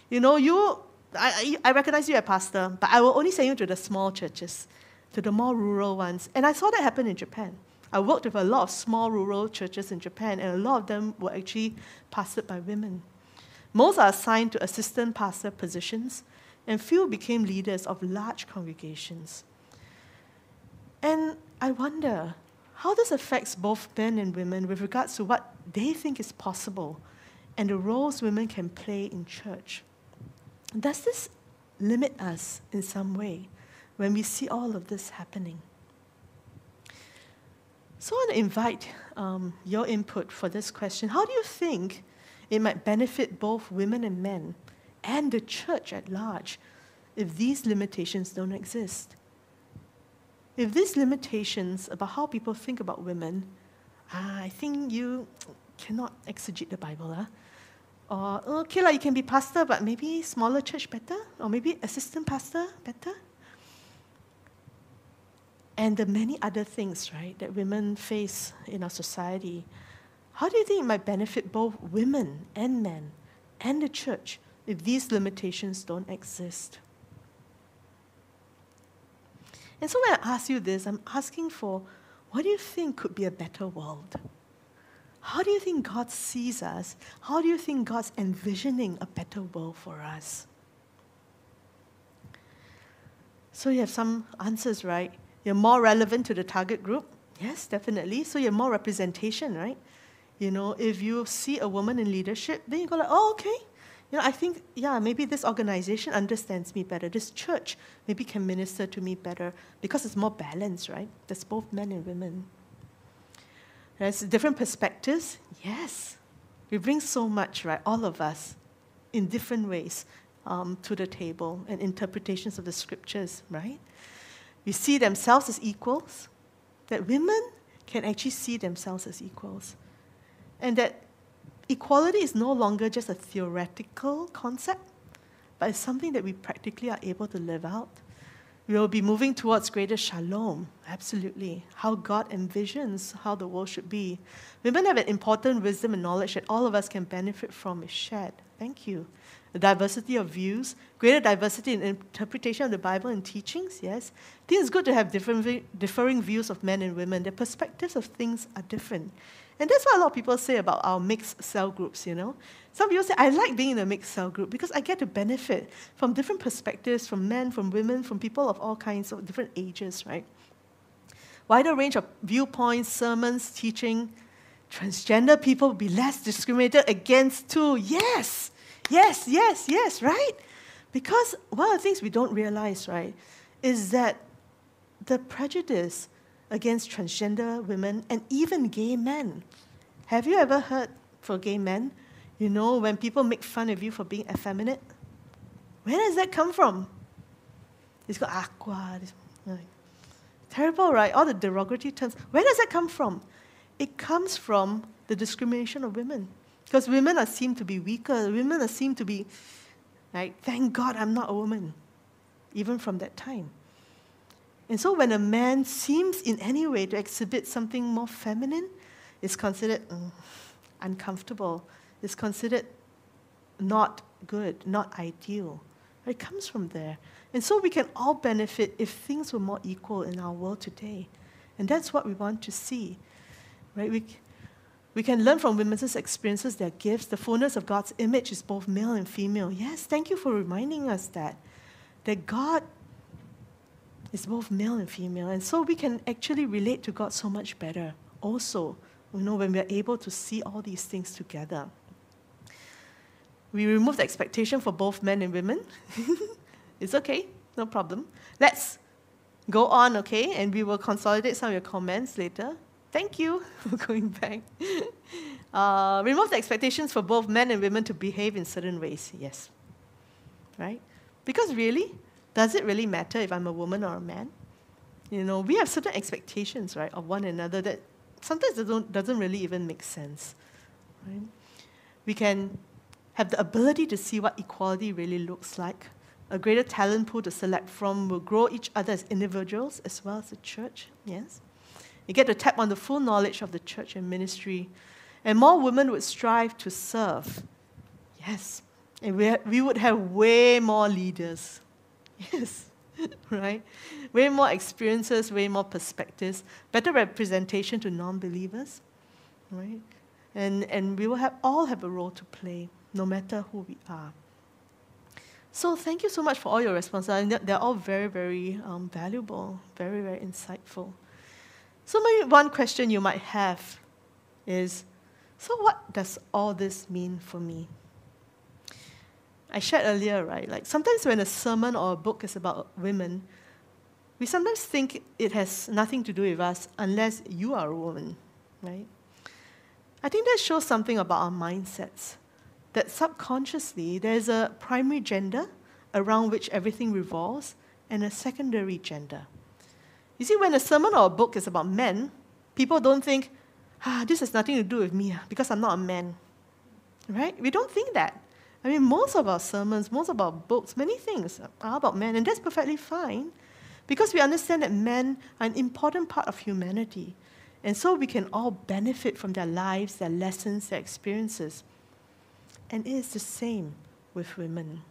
I recognize you as a pastor, but I will only send you to the small churches, to the more rural ones. And I saw that happen in Japan. I worked with a lot of small rural churches in Japan, and a lot of them were actually pastored by women. Most are assigned to assistant pastor positions, and few became leaders of large congregations. And I wonder how this affects both men and women with regards to what they think is possible and the roles women can play in church. Does this limit us in some way when we see all of this happening? So I want to invite your input for this question. How do you think it might benefit both women and men and the church at large if these limitations don't exist? if these limitations about how people think about women, I think you cannot exegete the Bible. Or, okay, you can be pastor, but maybe smaller church better? Or maybe assistant pastor better? And the many other things, right, that women face in our society. How do you think it might benefit both women and men and the church if these limitations don't exist? And so when I ask you this, I'm asking for, what do you think could be a better world? How do you think God sees us? How do you think God's envisioning a better world for us? So you have some answers, right? You're more relevant to the target group. Yes, definitely. So you have more representation, right? If you see a woman in leadership, then you go like, oh, okay. I think, maybe this organization understands me better. This church maybe can minister to me better because it's more balanced, right? There's both men and women. There's different perspectives. Yes. We bring so much, right? All of us, in different ways, to the table and interpretations of the scriptures, right? We see themselves as equals, that women can actually see themselves as equals. And that equality is no longer just a theoretical concept, but it's something that we practically are able to live out. We will be moving towards greater shalom, absolutely, how God envisions how the world should be. Women have an important wisdom and knowledge that all of us can benefit from is shared. Thank you. The diversity of views, greater diversity in interpretation of the Bible and teachings, yes. I think it's good to have differing views of men and women. Their perspectives of things are different. And that's what a lot of people say about our mixed cell groups, Some people say, I like being in a mixed cell group because I get to benefit from different perspectives, from men, from women, from people of all kinds of different ages, right? Wider range of viewpoints, sermons, teaching. Transgender people will be less discriminated against too. Yes, right? Because one of the things we don't realize, right, is that the prejudice against transgender women and even gay men. Have you ever heard for gay men, when people make fun of you for being effeminate? Where does that come from? It's got aqua. Terrible, right? All the derogatory terms. Where does that come from? It comes from the discrimination of women. Because women are seen to be weaker. Women are seen to be, thank God I'm not a woman. Even from that time. And so when a man seems in any way to exhibit something more feminine, it's considered uncomfortable. It's considered not good, not ideal. It comes from there. And so we can all benefit if things were more equal in our world today. And that's what we want to see. Right? We can learn from women's experiences, their gifts. The fullness of God's image is both male and female. Yes, thank you for reminding us that God is both male and female. And so we can actually relate to God so much better also, when we're able to see all these things together. We remove the expectation for both men and women. It's okay, no problem. Let's go on, okay? And we will consolidate some of your comments later. Thank you for going back. Remove the expectations for both men and women to behave in certain ways. Yes. Right? Because really, does it really matter if I'm a woman or a man? We have certain expectations, right, of one another that sometimes doesn't really even make sense. Right? We can have the ability to see what equality really looks like. A greater talent pool to select from will grow each other as individuals as well as the church. Yes. You get to tap on the full knowledge of the church and ministry. And more women would strive to serve. Yes. And we would have way more leaders. Yes. Right? Way more experiences, way more perspectives, better representation to non-believers. Right? And we will all have a role to play, no matter who we are. So thank you so much for all your responses. They're all very, very valuable, very, very insightful. So maybe one question you might have is, so what does all this mean for me? I shared earlier, right? Like sometimes when a sermon or a book is about women, we sometimes think it has nothing to do with us unless you are a woman, right? I think that shows something about our mindsets, that subconsciously there's a primary gender around which everything revolves and a secondary gender. You see, when a sermon or a book is about men, people don't think, this has nothing to do with me because I'm not a man. Right? We don't think that. I mean, most of our sermons, most of our books, many things are about men, and that's perfectly fine because we understand that men are an important part of humanity. And so we can all benefit from their lives, their lessons, their experiences. And it is the same with women.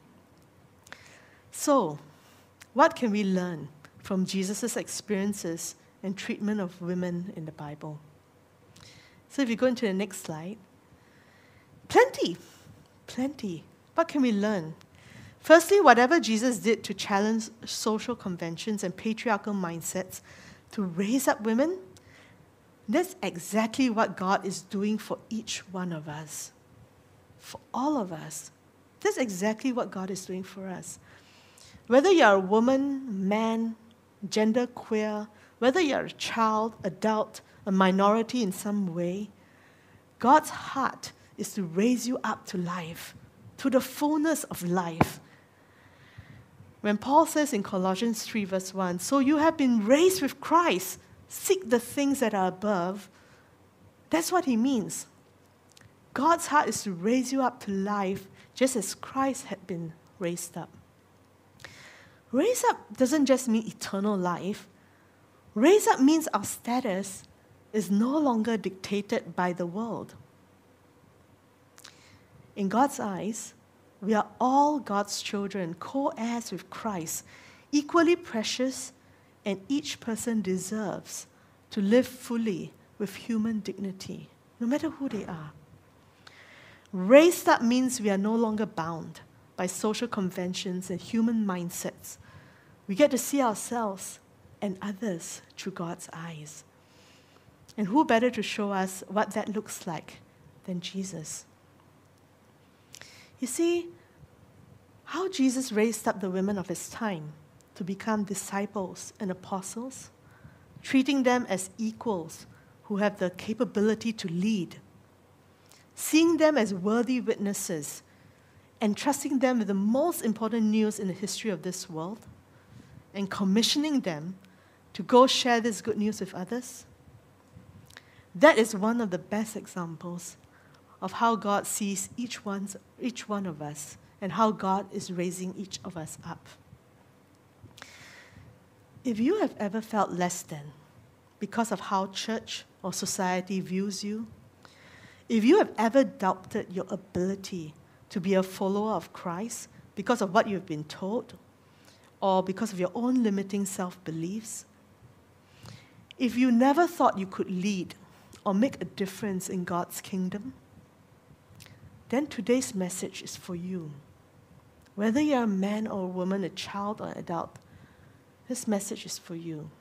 So, what can we learn from Jesus' experiences and treatment of women in the Bible? So if you go into the next slide, plenty. What can we learn? Firstly, whatever Jesus did to challenge social conventions and patriarchal mindsets to raise up women, that's exactly what God is doing for each one of us. For all of us. That's exactly what God is doing for us. Whether you're a woman, man, gender queer, whether you're a child, adult, a minority in some way, God's heart is to raise you up to life, to the fullness of life. When Paul says in Colossians 3 verse 1, so you have been raised with Christ, seek the things that are above, that's what he means. God's heart is to raise you up to life just as Christ had been raised up. Raise up doesn't just mean eternal life. Raise up means our status is no longer dictated by the world. In God's eyes, we are all God's children, co-heirs with Christ, equally precious, and each person deserves to live fully with human dignity, no matter who they are. Raised up means we are no longer bound by social conventions and human mindsets. We get to see ourselves and others through God's eyes. And who better to show us what that looks like than Jesus? You see, how Jesus raised up the women of his time to become disciples and apostles, treating them as equals who have the capability to lead, seeing them as worthy witnesses, and trusting them with the most important news in the history of this world, and commissioning them to go share this good news with others. That is one of the best examples of how God sees each one of us and how God is raising each of us up. If you have ever felt less than because of how church or society views you, if you have ever doubted your ability to be a follower of Christ because of what you've been told or because of your own limiting self-beliefs, if you never thought you could lead or make a difference in God's kingdom, then today's message is for you. Whether you're a man or a woman, a child or an adult, this message is for you.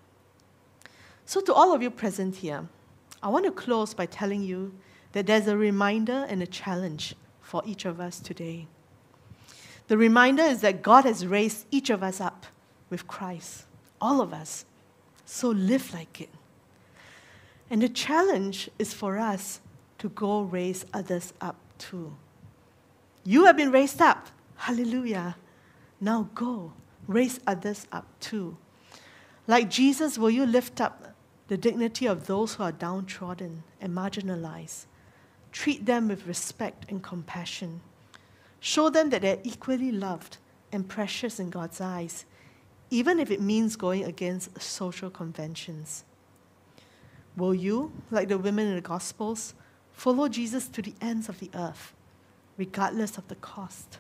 So to all of you present here, I want to close by telling you that there's a reminder and a challenge for each of us today. The reminder is that God has raised each of us up with Christ, all of us. So live like it. And the challenge is for us to go raise others up too. You have been raised up. Hallelujah. Now go, raise others up too. Like Jesus, will you lift up the dignity of those who are downtrodden and marginalized? Treat them with respect and compassion. Show them that they're equally loved and precious in God's eyes, even if it means going against social conventions. Will you, like the women in the Gospels, follow Jesus to the ends of the earth, regardless of the cost?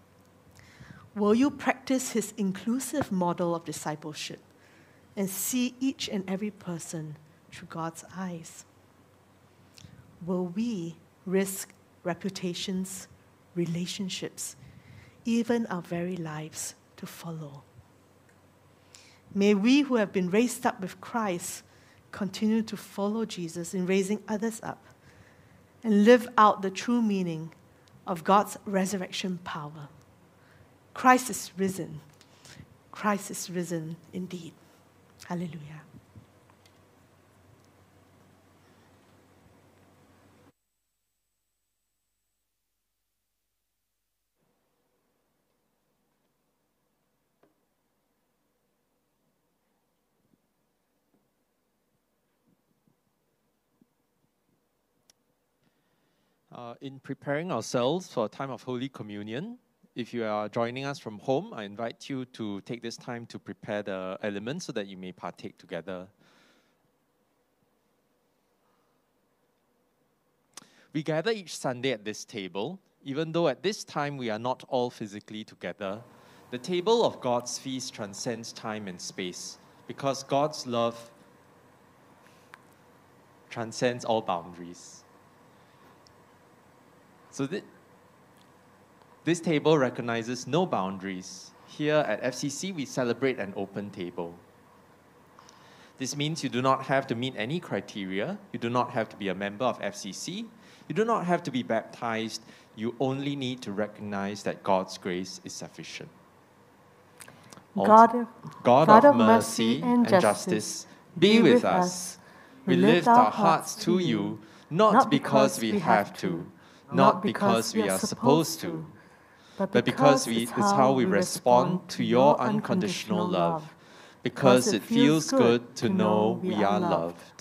Will you practice his inclusive model of discipleship and see each and every person through God's eyes? Will we risk reputations, relationships, even our very lives to follow? May we who have been raised up with Christ continue to follow Jesus in raising others up and live out the true meaning of God's resurrection power. Christ is risen. Christ is risen indeed. Hallelujah. In preparing ourselves for a time of Holy Communion, if you are joining us from home, I invite you to take this time to prepare the elements so that you may partake together. We gather each Sunday at this table, even though at this time we are not all physically together. The table of God's feast transcends time and space because God's love transcends all boundaries. So this table recognizes no boundaries. Here at FCC, we celebrate an open table. This means you do not have to meet any criteria. You do not have to be a member of FCC. You do not have to be baptized. You only need to recognize that God's grace is sufficient. God of mercy and justice, be with us. We lift our hearts to you, not because we have to, not because we are supposed to, but because it's how we respond to your unconditional love, because it feels good to know we are loved.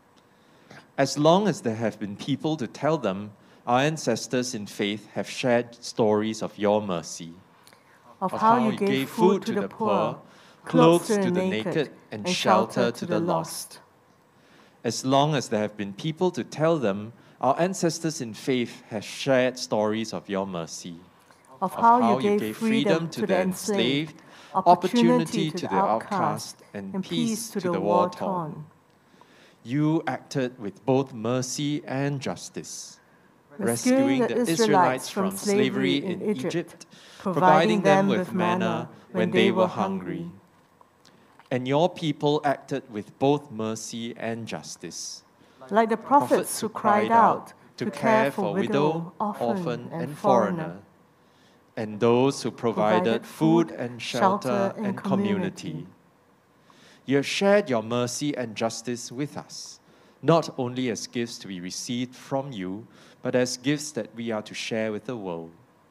As long as there have been people to tell them, our ancestors in faith have shared stories of your mercy, of how you gave food to the poor, clothes to the naked, and shelter to the lost. As long as there have been people to tell them, our ancestors in faith have shared stories of your mercy, of how you gave freedom to the enslaved, opportunity to the outcast, and peace to the war-torn. You acted with both mercy and justice, rescuing the Israelites from slavery in Egypt, providing them with manna when they were hungry. And your people acted with both mercy and justice, like the prophets who cried out to care for widow, orphan, and foreigner, and those who provided food and shelter and community. You have shared your mercy and justice with us, not only as gifts to be received from you, but as gifts that we are to share with the world.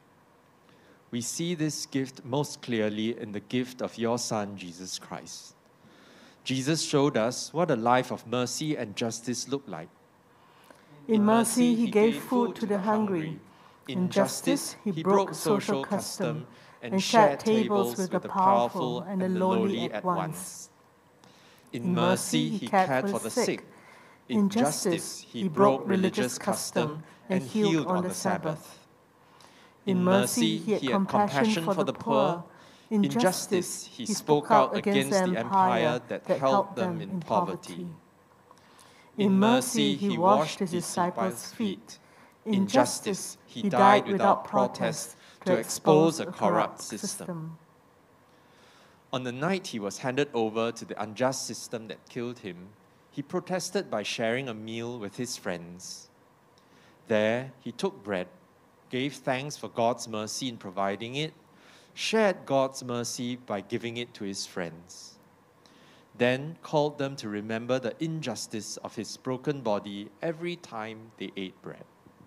We see this gift most clearly in the gift of your Son, Jesus Christ. Jesus showed us what a life of mercy and justice looked like. In mercy, he gave food to the hungry. In justice, he broke social custom and shared tables with the powerful and the lowly at once. In mercy, he cared for the sick. In justice, he broke religious custom and healed on the Sabbath. In mercy, he had compassion for the poor. In justice, he spoke out against the empire that held them in poverty. In mercy, he washed his disciples' feet. In justice, he died without protest to expose a corrupt system. On the night he was handed over to the unjust system that killed him, he protested by sharing a meal with his friends. There, he took bread, gave thanks for God's mercy in providing it, shared God's mercy by giving it to his friends, then called them to remember the injustice of his broken body every time they ate bread.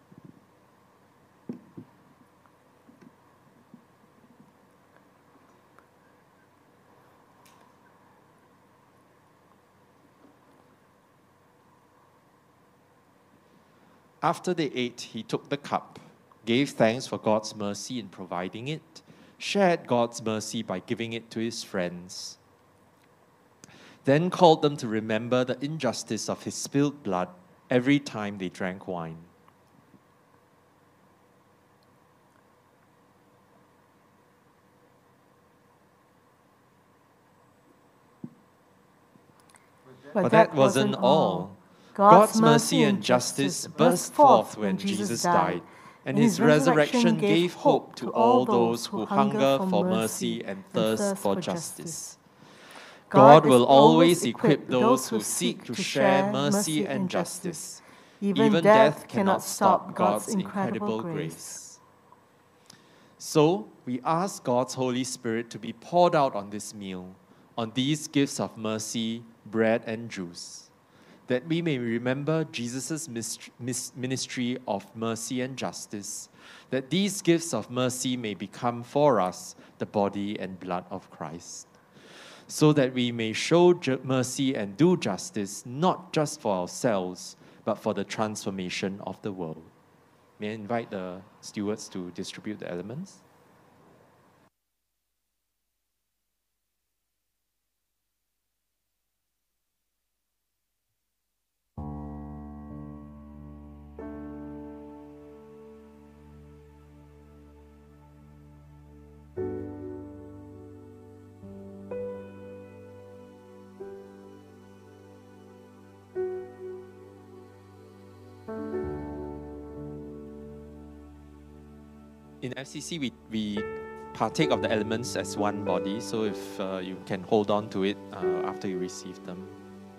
After they ate, he took the cup, gave thanks for God's mercy in providing it, shared God's mercy by giving it to his friends, then called them to remember the injustice of his spilled blood every time they drank wine. But that wasn't all. God's mercy and justice burst forth when Jesus died, and his resurrection gave hope to all those who hunger for mercy and thirst for justice. God will always equip those who seek to share mercy and justice. Even death cannot stop God's incredible grace. So, we ask God's Holy Spirit to be poured out on this meal, on these gifts of mercy, bread and juice, that we may remember Jesus' ministry of mercy and justice, that these gifts of mercy may become for us the body and blood of Christ, so that we may show mercy and do justice not just for ourselves, but for the transformation of the world. May I invite the stewards to distribute the elements? In FCC, we partake of the elements as one body, so if you can hold on to it after you receive them.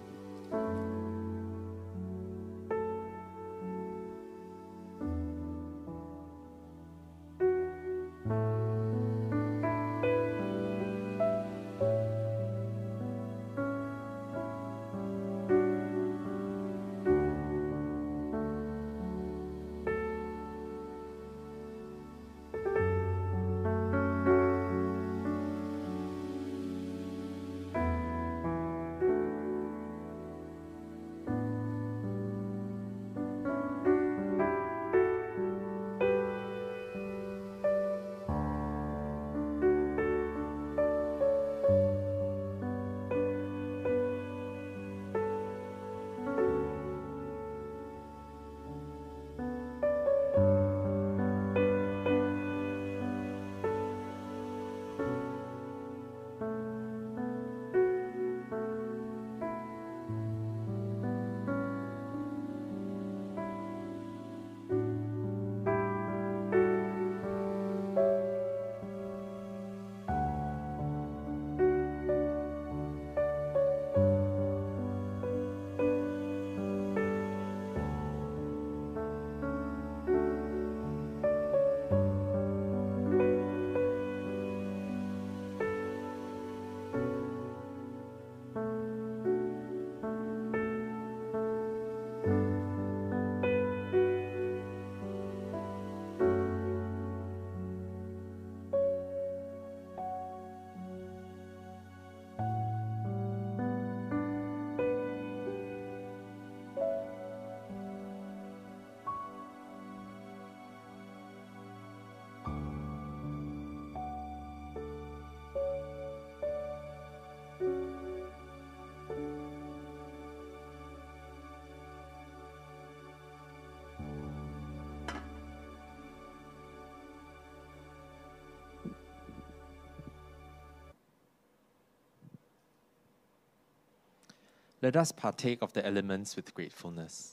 Let us partake of the elements with gratefulness.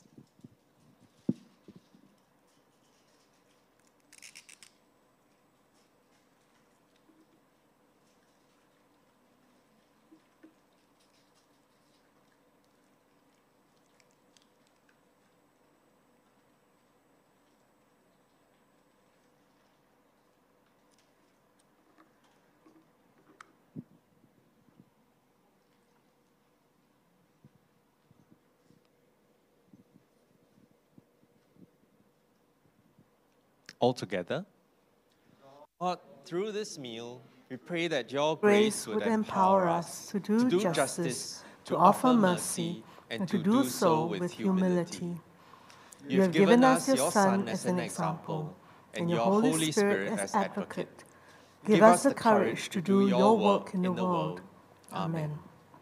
Altogether, Lord, through this meal, we pray that your grace would empower us to do justice, to offer mercy, and to do so with humility. You have given us your Son as an example, and your Holy Spirit as advocate. Give us the courage to do your work in the world. Amen.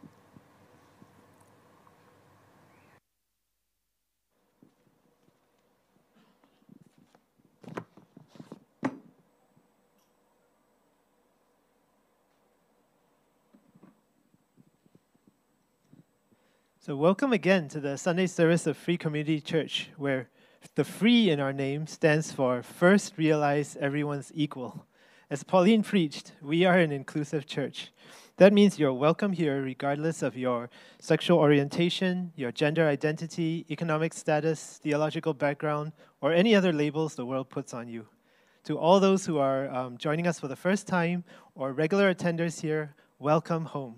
So welcome again to the Sunday service of Free Community Church, where the free in our name stands for first realize everyone's equal. As Pauline preached, we are an inclusive church. That means you're welcome here regardless of your sexual orientation, your gender identity, economic status, theological background, or any other labels the world puts on you. To all those who are joining us for the first time or regular attenders here, welcome home.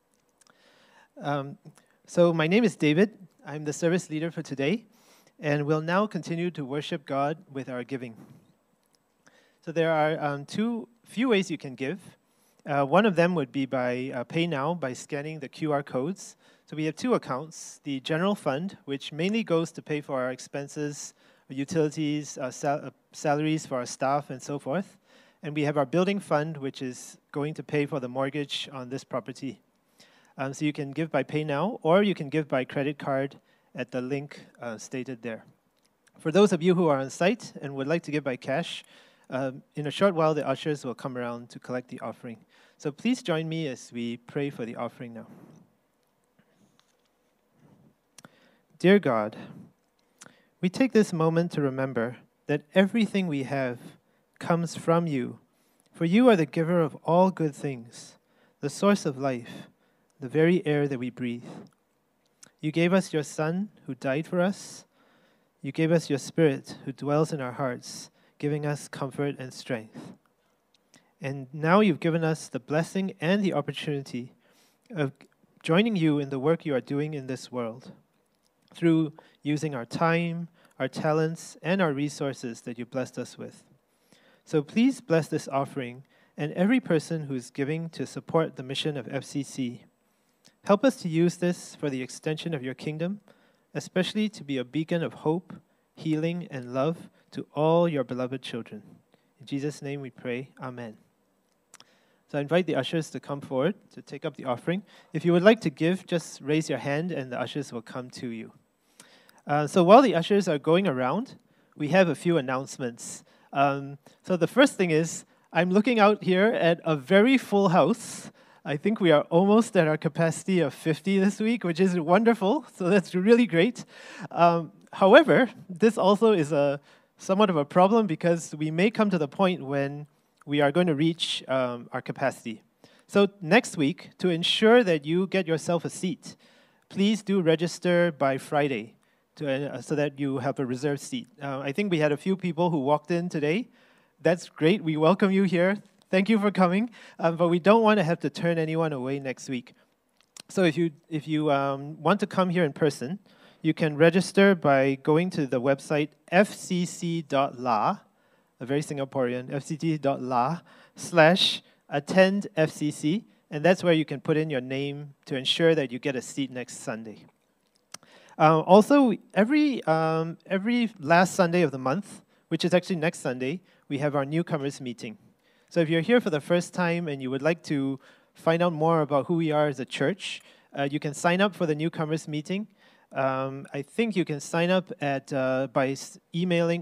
So my name is David. I'm the service leader for today, and we'll now continue to worship God with our giving. So there are few ways you can give. One of them would be by Pay Now, by scanning the QR codes. So we have two accounts, the general fund, which mainly goes to pay for our expenses utilities, salaries for our staff, and so forth. And we have our building fund, which is going to pay for the mortgage on this property. So you can give by PayNow, or you can give by credit card at the link stated there. For those of you who are on site and would like to give by cash, in a short while the ushers will come around to collect the offering. So please join me as we pray for the offering now. Dear God, we take this moment to remember that everything we have comes from you, for you are the giver of all good things, the source of life, the very air that we breathe. You gave us your Son, who died for us. You gave us your Spirit, who dwells in our hearts, giving us comfort and strength. And now you've given us the blessing and the opportunity of joining you in the work you are doing in this world, through using our time, our talents, and our resources that you blessed us with. So please bless this offering and every person who is giving to support the mission of FCC. Help us to use this for the extension of your kingdom, especially to be a beacon of hope, healing, and love to all your beloved children. In Jesus' name we pray, amen. So I invite the ushers to come forward to take up the offering. If you would like to give, just raise your hand and the ushers will come to you. So while the ushers are going around, we have a few announcements. So the first thing is, I'm looking out here at a very full house. I think we are almost at our capacity of 50 this week, which is wonderful. So that's really great. However, this also is somewhat of a problem because we may come to the point when we are going to reach our capacity. So next week, to ensure that you get yourself a seat, please do register by Friday so that you have a reserved seat. I think we had a few people who walked in today. That's great. We welcome you here. Thank you for coming. But we don't want to have to turn anyone away next week. So if you want to come here in person, you can register by going to the website fcc.la, a very Singaporean, fcc.la/attendfcc, and that's where you can put in your name to ensure that you get a seat next Sunday. Also, every last Sunday of the month, which is actually next Sunday, we have our newcomers meeting. So if you're here for the first time and you would like to find out more about who we are as a church, you can sign up for the newcomers meeting. I think you can sign up by emailing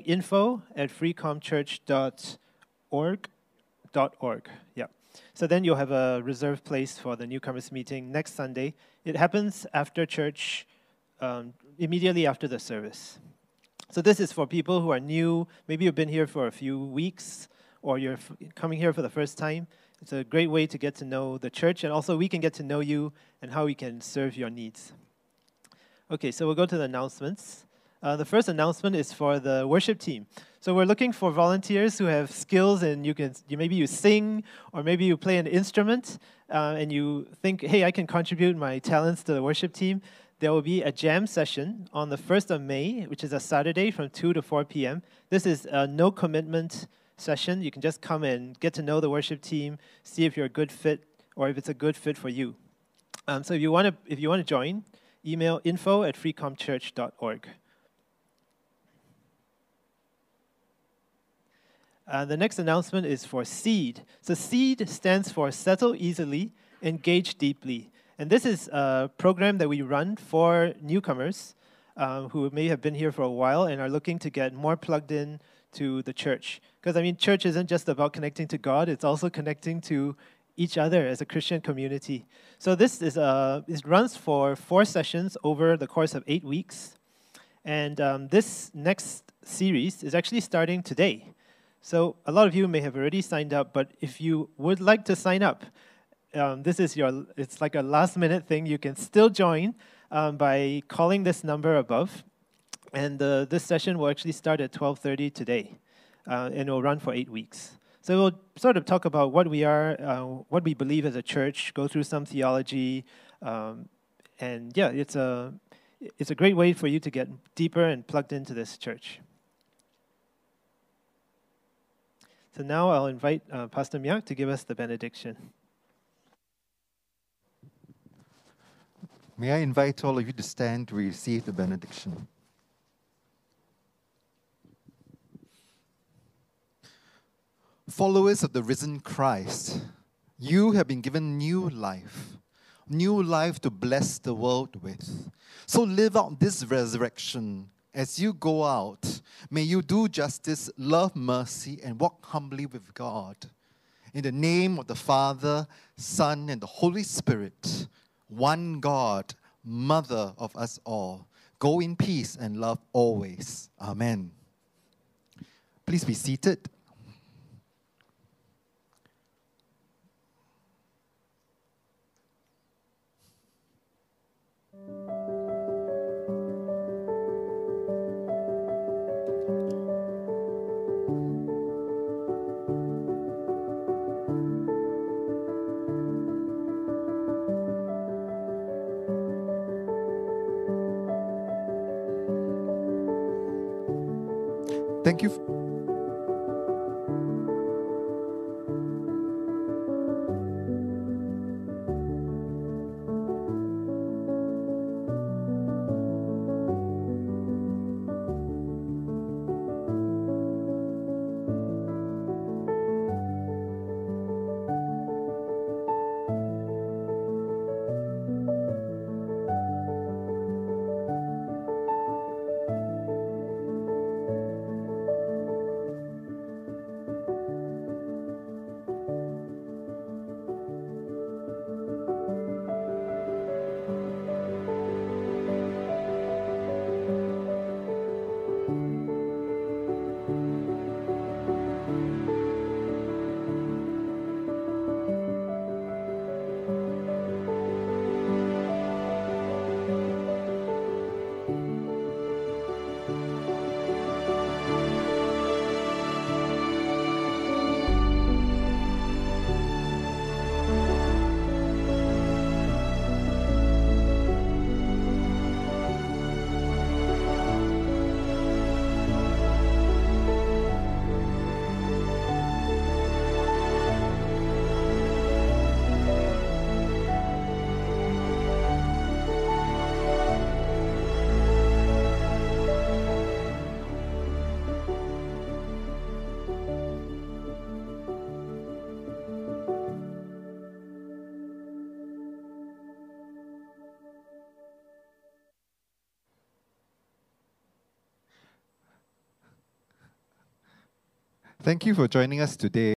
info@freecomchurch.org. Yeah. So then you'll have a reserved place for the newcomers meeting next Sunday. It happens after church, immediately after the service. So this is for people who are new. Maybe you've been here for a few weeks, or you're coming here for the first time. It's a great way to get to know the church, and also we can get to know you and how we can serve your needs. Okay, so we'll go to the announcements. The first announcement is for the worship team. So we're looking for volunteers who have skills, and maybe you sing, or maybe you play an instrument, and you think, hey, I can contribute my talents to the worship team. There will be a jam session on the 1st of May, which is a Saturday from 2 to 4 p.m. This is a no-commitment session. You can just come and get to know the worship team, see if you're a good fit, or if it's a good fit for you. So if you want to join, email info@freecomchurch.org. The next announcement is for SEED. So SEED stands for Settle Easily, Engage Deeply. And this is a program that we run for newcomers who may have been here for a while and are looking to get more plugged in to the church. Because, church isn't just about connecting to God, it's also connecting to each other as a Christian community. So this it runs for 4 sessions over the course of 8 weeks. And this next series is actually starting today. So a lot of you may have already signed up, but if you would like to sign up, it's like a last-minute thing. You can still join by calling this number above. And this session will actually start at 12:30 today, and it will run for 8 weeks. So we'll sort of talk about what we are, what we believe as a church, go through some theology, and yeah, it's a great way for you to get deeper and plugged into this church. So now I'll invite Pastor Miak to give us the benediction. May I invite all of you to stand to receive the benediction. followers of the risen Christ, you have been given new life to bless the world with. So live out this resurrection as you go out. May you do justice, love mercy, and walk humbly with God. In the name of the Father, Son, and the Holy Spirit, one God, Mother of us all. Go in peace and love always. Amen. Please be seated. Thank you. Thank you for joining us today.